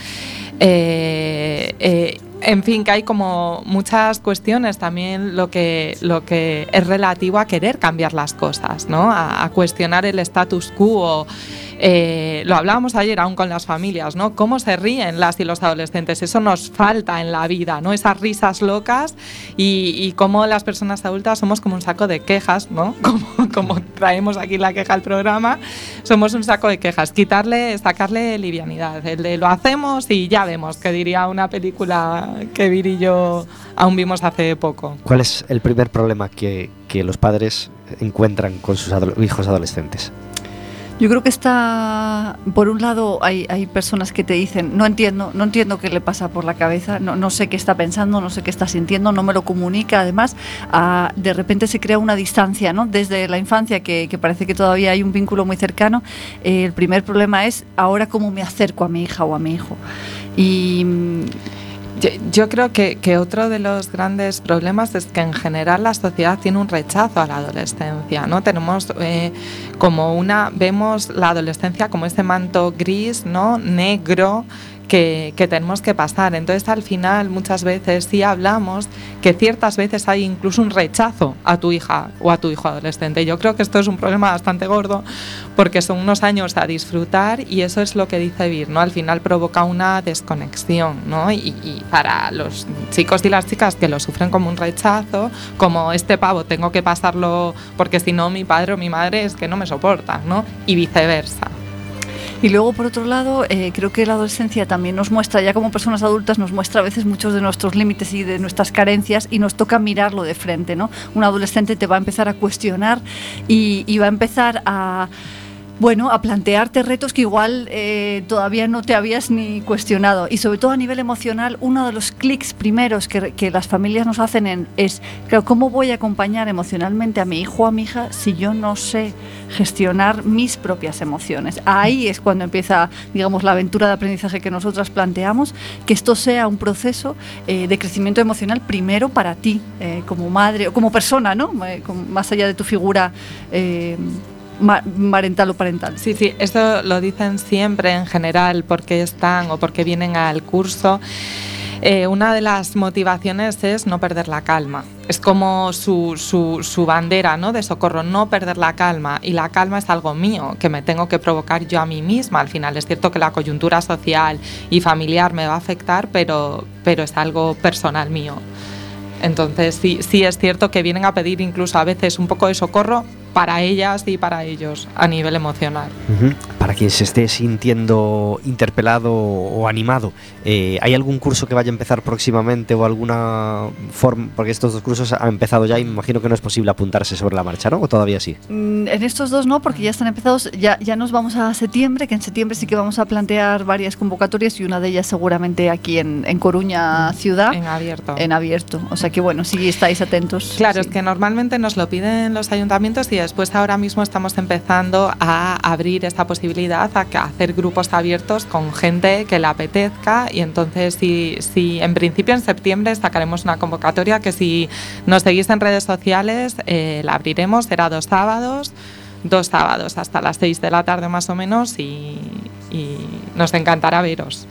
Eh, eh, En fin, que hay como muchas cuestiones también lo que, lo que es relativo a querer cambiar las cosas, ¿no? A, a cuestionar el status quo. Eh, lo hablábamos ayer aún con las familias, ¿no? Cómo se ríen las y los adolescentes, eso nos falta en la vida, ¿no? Esas risas locas y, y cómo las personas adultas somos como un saco de quejas, ¿no? Como, como traemos aquí la queja al programa, somos un saco de quejas. Quitarle, sacarle livianidad, el de lo hacemos y ya vemos, que diría una película que Vir y yo aún vimos hace poco. ¿Cuál es el primer problema que, que los padres encuentran con sus ado- hijos adolescentes? Yo creo que está, por un lado, hay, hay personas que te dicen, no entiendo, no entiendo qué le pasa por la cabeza, no, no sé qué está pensando, no sé qué está sintiendo, no me lo comunica. Además, a, de repente se crea una distancia, ¿no? Desde la infancia, que, que parece que todavía hay un vínculo muy cercano. Eh, el primer problema es ahora cómo me acerco a mi hija o a mi hijo. Y Yo, yo creo que, que otro de los grandes problemas es que en general la sociedad tiene un rechazo a la adolescencia, ¿no? Tenemos eh, como una, vemos la adolescencia como ese manto gris, ¿no? Negro, que, que tenemos que pasar. Entonces, al final, muchas veces sí hablamos que ciertas veces hay incluso un rechazo a tu hija o a tu hijo adolescente. Yo creo que esto es un problema bastante gordo porque son unos años a disfrutar y eso es lo que dice Vir, ¿no? Al final provoca una desconexión, ¿no? Y, y para los chicos y las chicas que lo sufren como un rechazo, como este pavo tengo que pasarlo porque si no mi padre o mi madre es que no me soporta, ¿no? Y viceversa. Y luego, por otro lado, eh, creo que la adolescencia también nos muestra, ya como personas adultas, nos muestra a veces muchos de nuestros límites y de nuestras carencias y nos toca mirarlo de frente, ¿no? Un adolescente te va a empezar a cuestionar y, y va a empezar a... Bueno, a plantearte retos que igual eh, todavía no te habías ni cuestionado. Y sobre todo a nivel emocional, uno de los clics primeros que, que las familias nos hacen en, es, claro, ¿cómo voy a acompañar emocionalmente a mi hijo o a mi hija si yo no sé gestionar mis propias emociones? Ahí es cuando empieza, digamos, la aventura de aprendizaje que nosotras planteamos, que esto sea un proceso eh, de crecimiento emocional primero para ti, eh, como madre o como persona, ¿no? Eh, con, más allá de tu figura eh, parental o parental. Sí, sí, eso lo dicen siempre en general, porque están o porque vienen al curso. Eh, una de las motivaciones es no perder la calma. Es como su, su, su bandera, ¿no? De socorro, no perder la calma. Y la calma es algo mío, que me tengo que provocar yo a mí misma. Al final es cierto que la coyuntura social y familiar me va a afectar, pero, pero es algo personal mío. Entonces sí, sí es cierto que vienen a pedir incluso a veces un poco de socorro para ellas y para ellos a nivel emocional. Uh-huh. Para quien se esté sintiendo interpelado o animado, eh, ¿hay algún curso que vaya a empezar próximamente o alguna forma? Porque estos dos cursos han empezado ya y me imagino que no es posible apuntarse sobre la marcha, ¿no? ¿O todavía sí? Mm, en estos dos no, porque ya están empezados, ya, ya nos vamos a septiembre, que en septiembre sí que vamos a plantear varias convocatorias y una de ellas seguramente aquí en, en Coruña ciudad. En abierto. En abierto, o sea que bueno, sí estáis atentos. Claro, sí. Es que normalmente nos lo piden los ayuntamientos y después ahora mismo estamos empezando a abrir esta posibilidad a, a hacer grupos abiertos con gente que le apetezca y entonces si, si en principio en septiembre sacaremos una convocatoria que si nos seguís en redes sociales eh, la abriremos, será dos sábados, dos sábados hasta las seis de la tarde más o menos y, y nos encantará veros.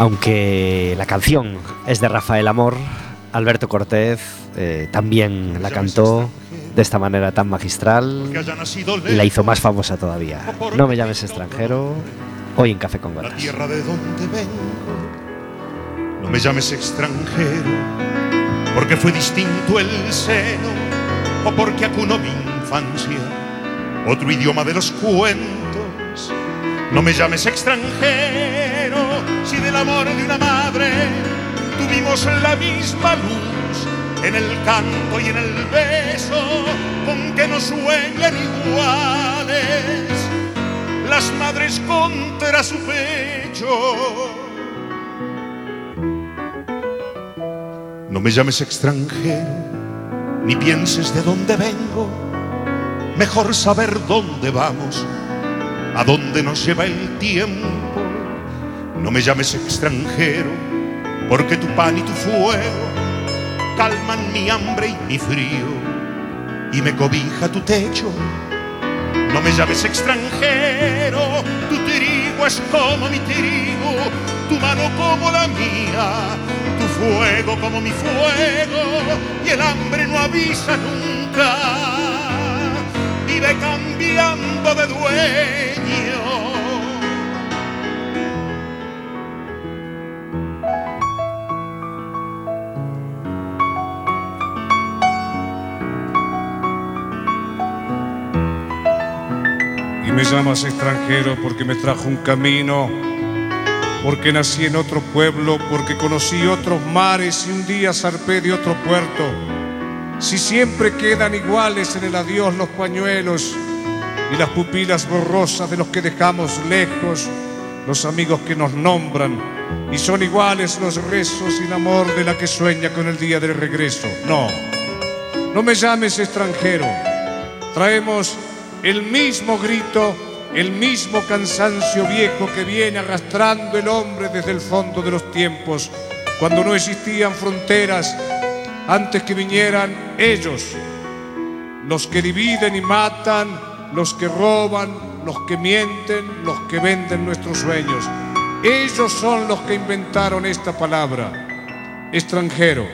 Aunque la canción es de Rafael Amor, Alberto Cortés eh, también la cantó de esta manera tan magistral y la hizo más famosa todavía. No me llames extranjero, hoy en Café con La Gotas. tierra de donde vengo, no me llames extranjero, porque fue distinto el seno o porque acunó mi infancia, otro idioma de los cuentos. No me llames extranjero, si del amor de una madre tuvimos la misma luz en el canto y en el beso, con que nos sueñan iguales las madres contra su pecho. No me llames extranjero, ni pienses de dónde vengo, mejor saber dónde vamos, a dónde nos lleva el tiempo. No me llames extranjero, porque tu pan y tu fuego calman mi hambre y mi frío, y me cobija tu techo. No me llames extranjero, tu trigo es como mi trigo, tu mano como la mía, tu fuego como mi fuego, y el hambre no avisa nunca, vive cambiando de dueño. Y me llamas extranjero porque me trajo un camino, porque nací en otro pueblo, porque conocí otros mares y un día zarpé de otro puerto. Si siempre quedan iguales en el adiós los pañuelos y las pupilas borrosas de los que dejamos lejos, los amigos que nos nombran, y son iguales los rezos sin amor de la que sueña con el día del regreso. No, no me llames extranjero. Traemos el mismo grito, el mismo cansancio viejo que viene arrastrando el hombre desde el fondo de los tiempos, cuando no existían fronteras, antes que vinieran ellos, los que dividen y matan, los que roban, los que mienten, los que venden nuestros sueños. Ellos son los que inventaron esta palabra, extranjero.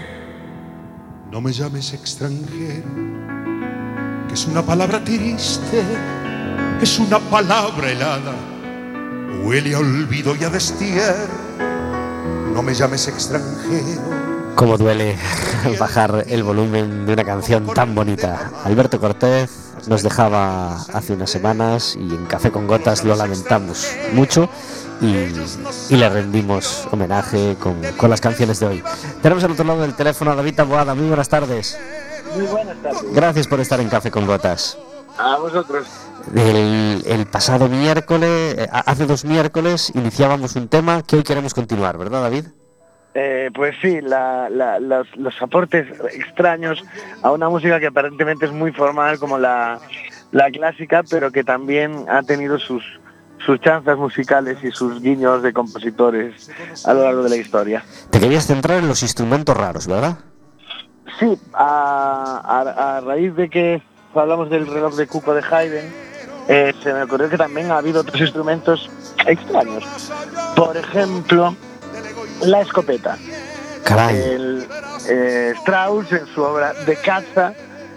No me llames extranjero, que es una palabra triste, es una palabra helada, huele a olvido y a destierro. No me llames extranjero. Cómo duele bajar el volumen de una canción tan bonita. Alberto Cortés nos dejaba hace unas semanas y en Café con Gotas lo lamentamos mucho y, y le rendimos homenaje con, con las canciones de hoy. Tenemos al otro lado del teléfono a David Taboada. Muy buenas tardes. Muy buenas tardes. Gracias por estar en Café con Gotas. A vosotros. El, el pasado miércoles, hace dos miércoles, iniciábamos un tema que hoy queremos continuar, ¿verdad, David? Eh, pues sí, la, la, los, los aportes extraños a una música que aparentemente es muy formal como la, la clásica, pero que también ha tenido sus, sus chanzas musicales y sus guiños de compositores a lo largo de la historia. Te querías centrar en los instrumentos raros, ¿verdad? Sí, a, a, a raíz de que hablamos del reloj de cuco de Haydn, eh, se me ocurrió que también ha habido otros instrumentos extraños. Por ejemplo, la escopeta. Caray. El, eh, Strauss, en su obra de caza,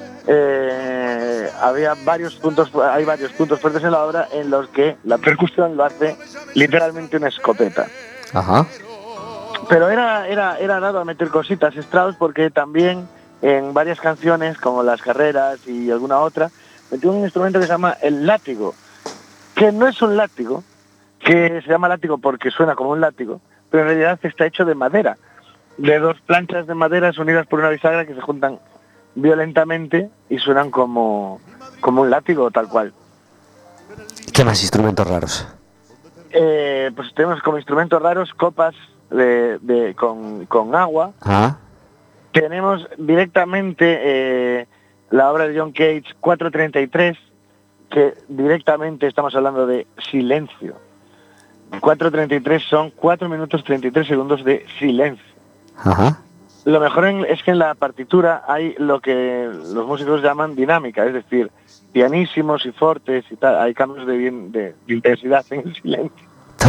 eh, había varios puntos, hay varios puntos fuertes en la obra en los que la percusión lo hace literalmente una escopeta. Ajá. Pero era, era, era dado a meter cositas Strauss, porque también en varias canciones, como Las Carreras y alguna otra, metió un instrumento que se llama el látigo, que no es un látigo, que se llama látigo porque suena como un látigo, pero en realidad está hecho de madera, de dos planchas de madera unidas por una bisagra que se juntan violentamente y suenan como, como un látigo tal cual. ¿Qué más instrumentos raros? Eh, pues tenemos como instrumentos raros copas de, de, con, con agua. Ah. Tenemos directamente eh, la obra de John Cage, cuatro treinta y tres, que directamente estamos hablando de silencio. cuatro treinta y tres son cuatro minutos treinta y tres segundos de silencio. Ajá. Lo mejor en, es que en la partitura hay lo que los músicos llaman dinámica, es decir, pianísimos y fortes y tal, hay cambios de, bien, de, de intensidad en el silencio.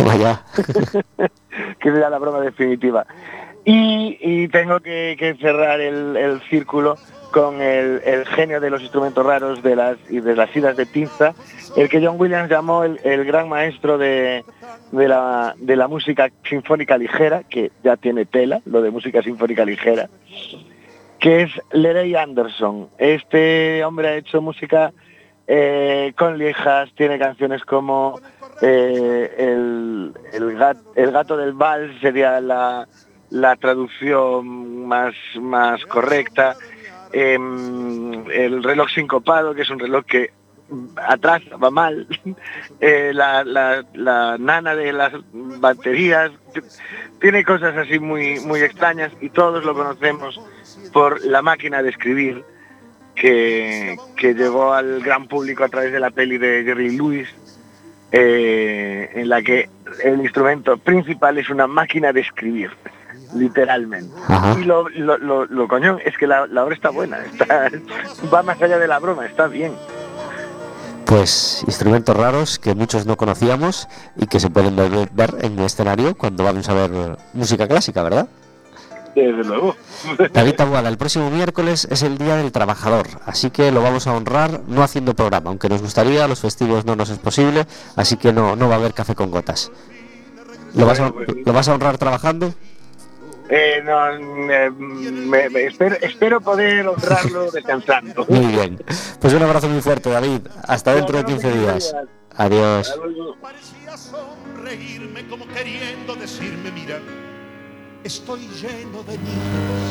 Toma ya. Que será la broma definitiva. Y, y tengo que, que cerrar el, el círculo con el, el genio de los instrumentos raros de las y de las idas de pinza, el que John Williams llamó el, el gran maestro de, de, la, de la música sinfónica ligera, que ya tiene tela, lo de música sinfónica ligera, que es Leray Anderson. Este hombre ha hecho música eh, con liejas, tiene canciones como eh, el, el, gat, el gato del vals, sería la, la traducción más, más correcta, eh, el reloj sincopado, que es un reloj que atrás va mal, eh, la, la, la nana de las baterías, tiene cosas así muy, muy extrañas, y todos lo conocemos por La máquina de escribir, que, que llegó al gran público a través de la peli de Jerry Lewis, eh, en la que el instrumento principal es una máquina de escribir, literalmente. Ajá. Y lo, lo, lo, lo coñón es que la, la obra está buena, está, va más allá de la broma, está bien. Pues instrumentos raros que muchos no conocíamos y que se pueden ver, ver en el escenario cuando vamos a ver música clásica, ¿verdad? Desde luego. David Taboada, el próximo miércoles es el Día del Trabajador, así que lo vamos a honrar no haciendo programa, aunque nos gustaría, los festivos no nos es posible, así que no, no va a haber café con gotas. ¿Lo vas a, ¿lo vas a honrar trabajando? Eh, no, eh, me, me espero, espero poder honrarlo descansando. Muy bien. Pues un abrazo muy fuerte, David. Hasta dentro de quince días. Adiós. Parecía sonreírme como queriendo decirme, mira, estoy lleno de niños.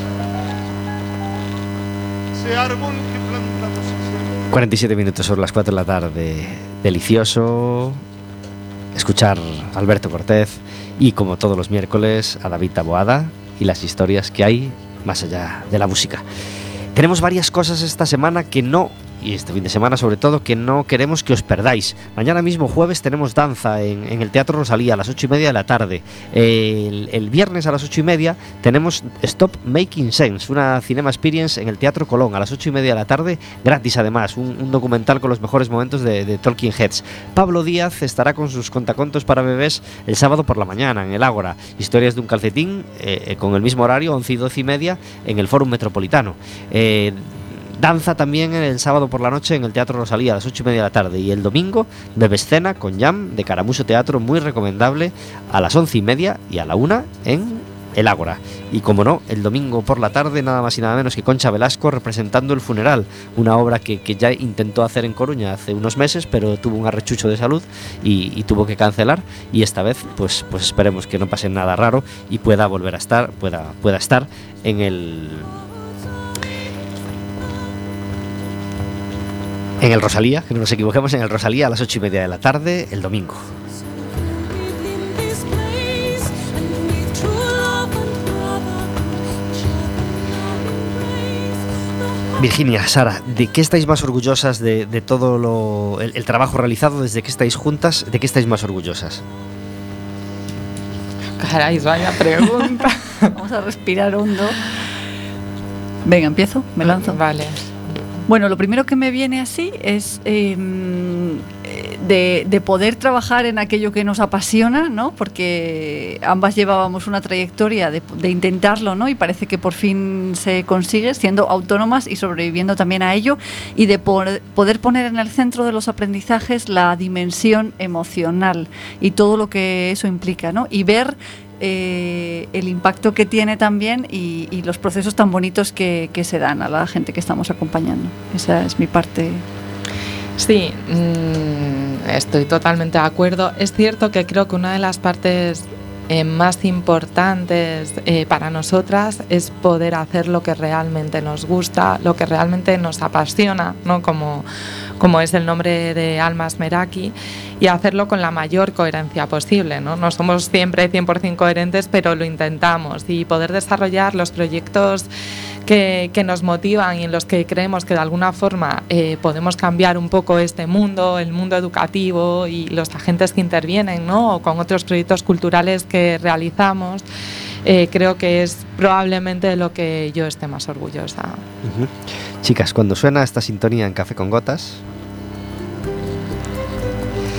Ese árbol que plantamos hace... cuarenta y siete minutos sobre las cuatro de la tarde. Delicioso escuchar a Alberto Cortez y, como todos los miércoles, a David Taboada y las historias que hay más allá de la música. Tenemos varias cosas esta semana que no, y este fin de semana sobre todo, que no queremos que os perdáis. Mañana mismo, jueves, tenemos danza en, en el Teatro Rosalía a las ocho y media de la tarde. El, el viernes a las ocho y media tenemos Stop Making Sense, una cinema experience en el Teatro Colón a las ocho y media de la tarde, gratis además, un, un documental con los mejores momentos de, de Talking Heads. Pablo Díaz estará con sus contacontos para bebés el sábado por la mañana en el Ágora. Historias de un calcetín, eh, con el mismo horario, once y doce y media, en el Fórum Metropolitano. Eh, Danza también el sábado por la noche en el Teatro Rosalía a las ocho y media de la tarde, y el domingo bebescena con jam de Caramuso Teatro, muy recomendable, a las once y media y a la una en el Ágora. Y como no, el domingo por la tarde nada más y nada menos que Concha Velasco representando El funeral, una obra que, que ya intentó hacer en Coruña hace unos meses, pero tuvo un arrechucho de salud y, y tuvo que cancelar, y esta vez pues, pues esperemos que no pase nada raro y pueda volver a estar, pueda, pueda estar en el... En el Rosalía, que no nos equivoquemos, en el Rosalía a las ocho y media de la tarde, el domingo. Virginia, Sara, ¿de qué estáis más orgullosas de, de todo lo, el, el trabajo realizado desde que estáis juntas? ¿De qué estáis más orgullosas? Caray, vaya pregunta. Vamos a respirar hondo. Venga, empiezo, me lanzo. Vale. Bueno, lo primero que me viene así es eh, de, de poder trabajar en aquello que nos apasiona, ¿no? Porque ambas llevábamos una trayectoria de, de intentarlo, ¿no? Y parece que por fin se consigue, siendo autónomas y sobreviviendo también a ello, y de por, poder poner en el centro de los aprendizajes la dimensión emocional y todo lo que eso implica, ¿no? Y ver Eh, el impacto que tiene también y, y los procesos tan bonitos que, que se dan a la gente que estamos acompañando. Esa es mi parte. Sí, mmm, estoy totalmente de acuerdo. Es cierto que creo que una de las partes eh, más importantes eh, para nosotras es poder hacer lo que realmente nos gusta, lo que realmente nos apasiona, ¿no? Como, como es el nombre de Almas Meraki, y hacerlo con la mayor coherencia posible, ¿no? No somos siempre cien por ciento coherentes, pero lo intentamos, y poder desarrollar los proyectos que, que nos motivan y en los que creemos que de alguna forma eh, podemos cambiar un poco este mundo, el mundo educativo y los agentes que intervienen, ¿no? O con otros proyectos culturales que realizamos, eh, creo que es probablemente de lo que yo esté más orgullosa. Uh-huh. Chicas, cuando suena esta sintonía en Café con Gotas,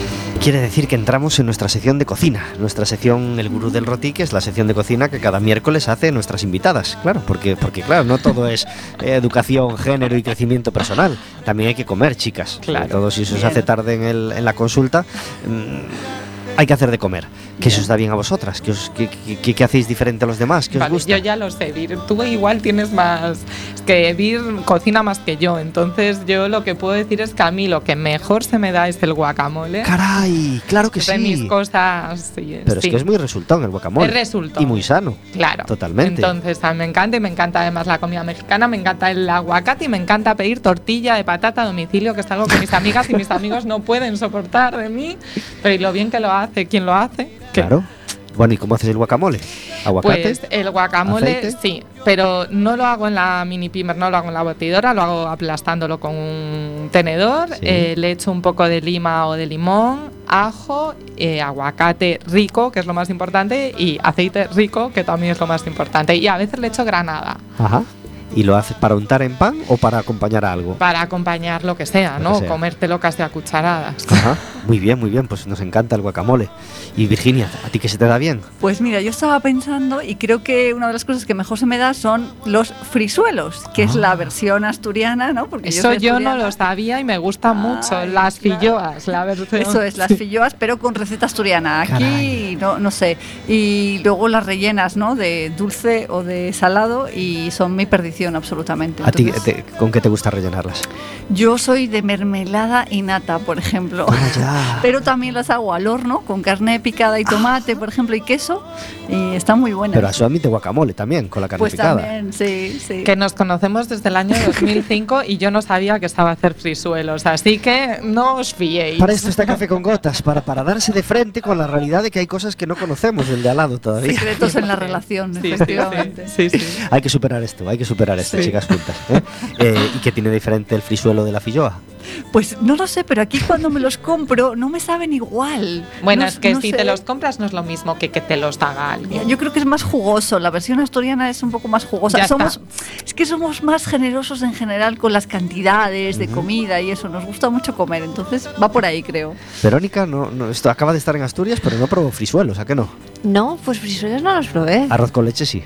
quiere decir que entramos en nuestra sección de cocina, nuestra sección El Gurú del Roti, que es la sección de cocina que cada miércoles hace nuestras invitadas. Claro, porque, porque claro, no todo es eh, educación, género y crecimiento personal. También hay que comer, chicas. Claro. Sobre todo si se os hace tarde en, el, en la consulta, mmm, hay que hacer de comer. ¿Qué se os da bien a vosotras? ¿Qué, os, qué, qué, qué hacéis diferente a los demás? ¿Qué os Vale, gusta? yo ya lo sé, Vir. Tú igual tienes más... Es que Vir cocina más que yo. Entonces yo lo que puedo decir es que a mí lo que mejor se me da es el guacamole. ¡Caray! ¡Claro que Es de sí! mis cosas... Sí, Pero sí. es que es muy resultón el guacamole. Es resultón. Y muy sano. Claro. Totalmente. Entonces a mí me encanta y me encanta además la comida mexicana, me encanta el aguacate y me encanta pedir tortilla de patata a domicilio, que es algo que mis amigas y mis amigos no pueden soportar de mí. Pero y lo bien que lo hace, ¿quién lo hace? ¿Qué? Claro. Bueno, ¿y cómo haces el guacamole? ¿Aguacate? Pues el guacamole, ¿Aceite? sí, pero no lo hago en la mini pimer, no lo hago en la batidora, lo hago aplastándolo con un tenedor, Sí. eh, le echo un poco de lima o de limón, ajo, eh, aguacate rico, que es lo más importante, y aceite rico, que también es lo más importante, y a veces le echo granada. Ajá. ¿Y lo haces para untar en pan o para acompañar a algo? Para acompañar lo que sea, Lo ¿no? que sea. Comértelo casi a cucharadas. Ajá. Muy bien, muy bien. Pues nos encanta el guacamole. Y Virginia, ¿a ti qué se te da bien? Pues mira, yo estaba pensando y creo que una de las cosas que mejor se me da son los frisuelos, que es la versión asturiana, ¿no? Porque Eso soy yo no asturiana. lo sabía y me gusta mucho. Ay, Las claro. filloas, la versión. Eso es, las filloas, pero con receta asturiana. Aquí, Caray. no, no sé. Y luego las rellenas, ¿no? De dulce o de salado y son mi perdición absolutamente. ¿A ti Entonces, te- con qué te gusta rellenarlas? yo soy de mermelada y nata, por ejemplo. Toma ya. Pero también las hago al horno con carne picada y tomate, por ejemplo, y queso. Y están muy buenas. Pero a su de guacamole también, con la carne Pues picada. también, sí, sí. Que nos conocemos desde el año dos mil cinco y yo no sabía que estaba a hacer frisuelos, así que no os fiéis. Para esto está Café con Gotas, para, para darse de frente con la realidad de que hay cosas que no conocemos del de al lado todavía. Secretos en la relación, Sí, sí, efectivamente. sí, sí, sí. Hay que superar esto, hay que superar esto, Sí. chicas juntas. ¿eh? Eh, ¿Y qué tiene diferente el frisuelo de la filloa? Pues no lo sé, pero aquí cuando me los compro no me saben igual. Bueno, No- es que no si sé. te los compras no es lo mismo que que te los haga alguien. Yo creo que es más jugoso, la versión asturiana es un poco más jugosa. Ya somos, está. es que somos más generosos en general con las cantidades de comida y eso, nos gusta mucho comer, entonces va por ahí, creo. Verónica, no, no, esto acaba de estar en Asturias, pero no probó frisuelos, ¿a qué no? No, pues frisuelos no los probé. Arroz con leche sí.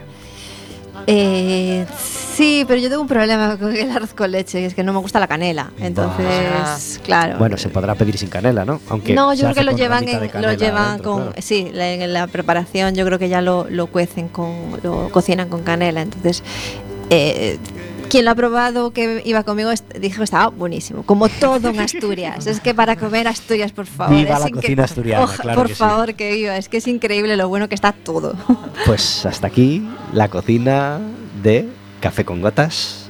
Eh, sí, pero yo tengo un problema con el arroz con leche, que es que no me gusta la canela. Entonces, claro. Bueno, se podrá pedir sin canela, ¿no? Aunque no, se yo creo hace que lo con llevan, ramita de en- canela lo llevan adentro, con, claro. sí, la, en la preparación yo creo que ya lo, lo cuecen con, lo cocinan con canela. Entonces, eh, quien lo ha probado que iba conmigo est- dijo que estaba buenísimo, como todo en Asturias. Es que para comer Asturias, por favor. Viva es la incre- cocina asturiana, Oja- claro por que sí. favor, que viva. Es que es increíble lo bueno que está todo. Pues hasta aquí la cocina de Café con Gotas.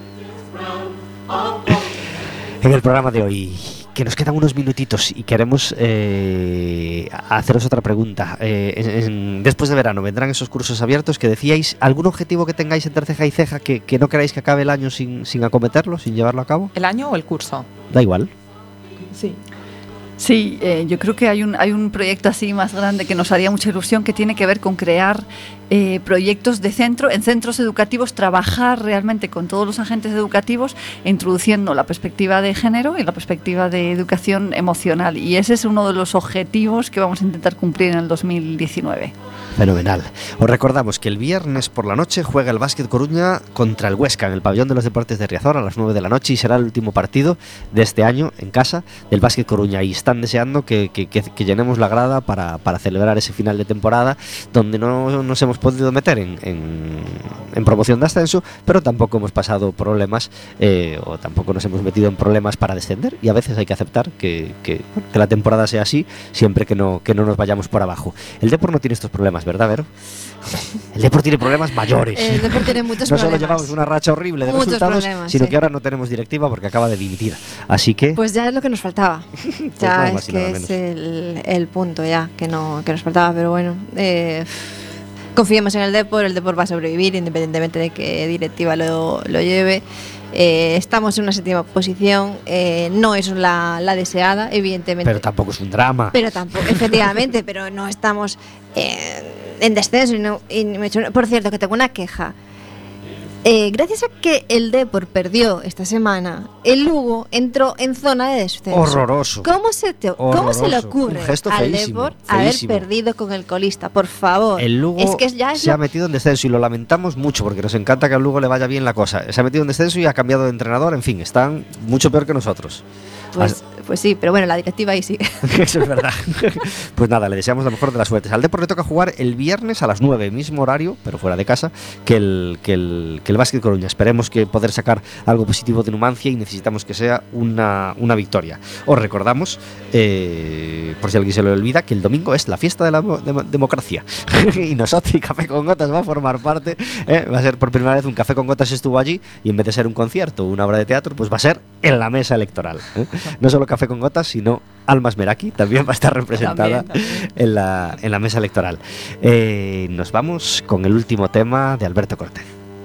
En el programa de hoy, que nos quedan unos minutitos y queremos eh, haceros otra pregunta. Eh, en- en- después de verano vendrán esos cursos abiertos que decíais. ¿Algún objetivo que tengáis entre ceja y ceja que, que no queráis que acabe el año sin, sin acometerlo, sin llevarlo a cabo? ¿El año o el curso? Da igual. Sí. Sí, eh, yo creo que hay un, hay un proyecto así más grande que nos haría mucha ilusión, que tiene que ver con crear eh, proyectos de centro, en centros educativos, trabajar realmente con todos los agentes educativos, introduciendo la perspectiva de género y la perspectiva de educación emocional. Y ese es uno de los objetivos que vamos a intentar cumplir en el dos mil diecinueve. Fenomenal. Os recordamos que el viernes por la noche juega el Básquet Coruña contra el Huesca en el pabellón de los deportes de Riazor a las nueve de la noche y será el último partido de este año en casa del Básquet Coruña. Y están deseando que, que- que- que llenemos la grada para, para celebrar ese final de temporada donde no nos hemos podido meter en, en- en promoción de ascenso, pero tampoco hemos pasado problemas eh, o tampoco nos hemos metido en problemas para descender, y a veces hay que aceptar que, que- que la temporada sea así siempre que no, que no nos vayamos por abajo. El Depor no tiene estos problemas, ¿verdad, Vero? El Depor tiene problemas mayores. El Depor tiene muchos no solo problemas. llevamos una racha horrible de Muchos resultados, problemas, sino sí. que ahora no tenemos directiva porque acaba de dimitir. Así que Pues ya es lo que nos faltaba. Ya nada es más y nada que menos. es el, el punto ya que no que nos faltaba, pero bueno. Eh, confiemos en el Depor, el Depor va a sobrevivir independientemente de que directiva lo, lo lleve. Eh, estamos en una séptima posición, eh, no es la, la deseada, evidentemente. pero tampoco es un drama. Pero tampoco, efectivamente, pero no estamos eh, en descenso. Y no- y me- por cierto, que tengo una queja. Eh, gracias a que el Depor perdió esta semana, el Lugo entró en zona de descenso. Horroroso. ¿Cómo se, te, ¿cómo se le Horroroso. ocurre Un gesto al feísimo, Depor haber feísimo. perdido con el colista? Por favor. El Lugo es que ya es se lo- ha metido en descenso y lo lamentamos mucho porque nos encanta que al Lugo le vaya bien la cosa. Se ha metido en descenso y ha cambiado de entrenador. En fin, están mucho peor que nosotros. Pues, pues sí, pero bueno, la directiva ahí sigue. Eso es verdad. Pues nada, le deseamos la mejor de las suertes. Al Depor le toca jugar el viernes a las nueve, mismo horario, pero fuera de casa, que el, que el, que el Básquet Coruña. Esperemos que poder sacar algo positivo de Numancia y necesitamos que sea una, una victoria. Os recordamos, eh, por si alguien se lo olvida, que el domingo es la fiesta de la mo- de- democracia. Y nosotros, y Café con Gotas va a formar parte. eh, Va a ser por primera vez un Café con Gotas estuvo allí y en vez de ser un concierto o una obra de teatro, pues va a ser en la mesa electoral. ¿eh? No solo Café con Gotas, sino Almas Meraki también va a estar representada También, también. En, la, en la mesa electoral. Eh, nos vamos con el último tema de Alberto Cortés.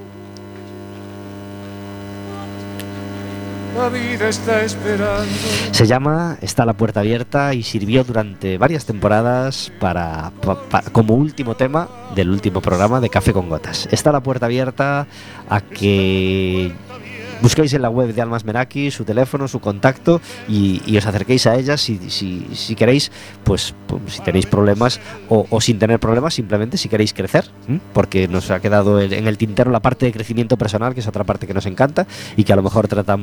La vida está esperando. Se llama Está la puerta abierta y sirvió durante varias temporadas para, pa- pa- como último tema del último programa de Café con Gotas. Está la puerta abierta a que busquéis en la web de Almas Meraki su teléfono, su contacto y, y os acerquéis a ella si, si, si queréis, pues, pues, si tenéis problemas o, o sin tener problemas, simplemente si queréis crecer, ¿m? Porque nos ha quedado el- en el tintero la parte de crecimiento personal, que es otra parte que nos encanta y que a lo mejor tratamos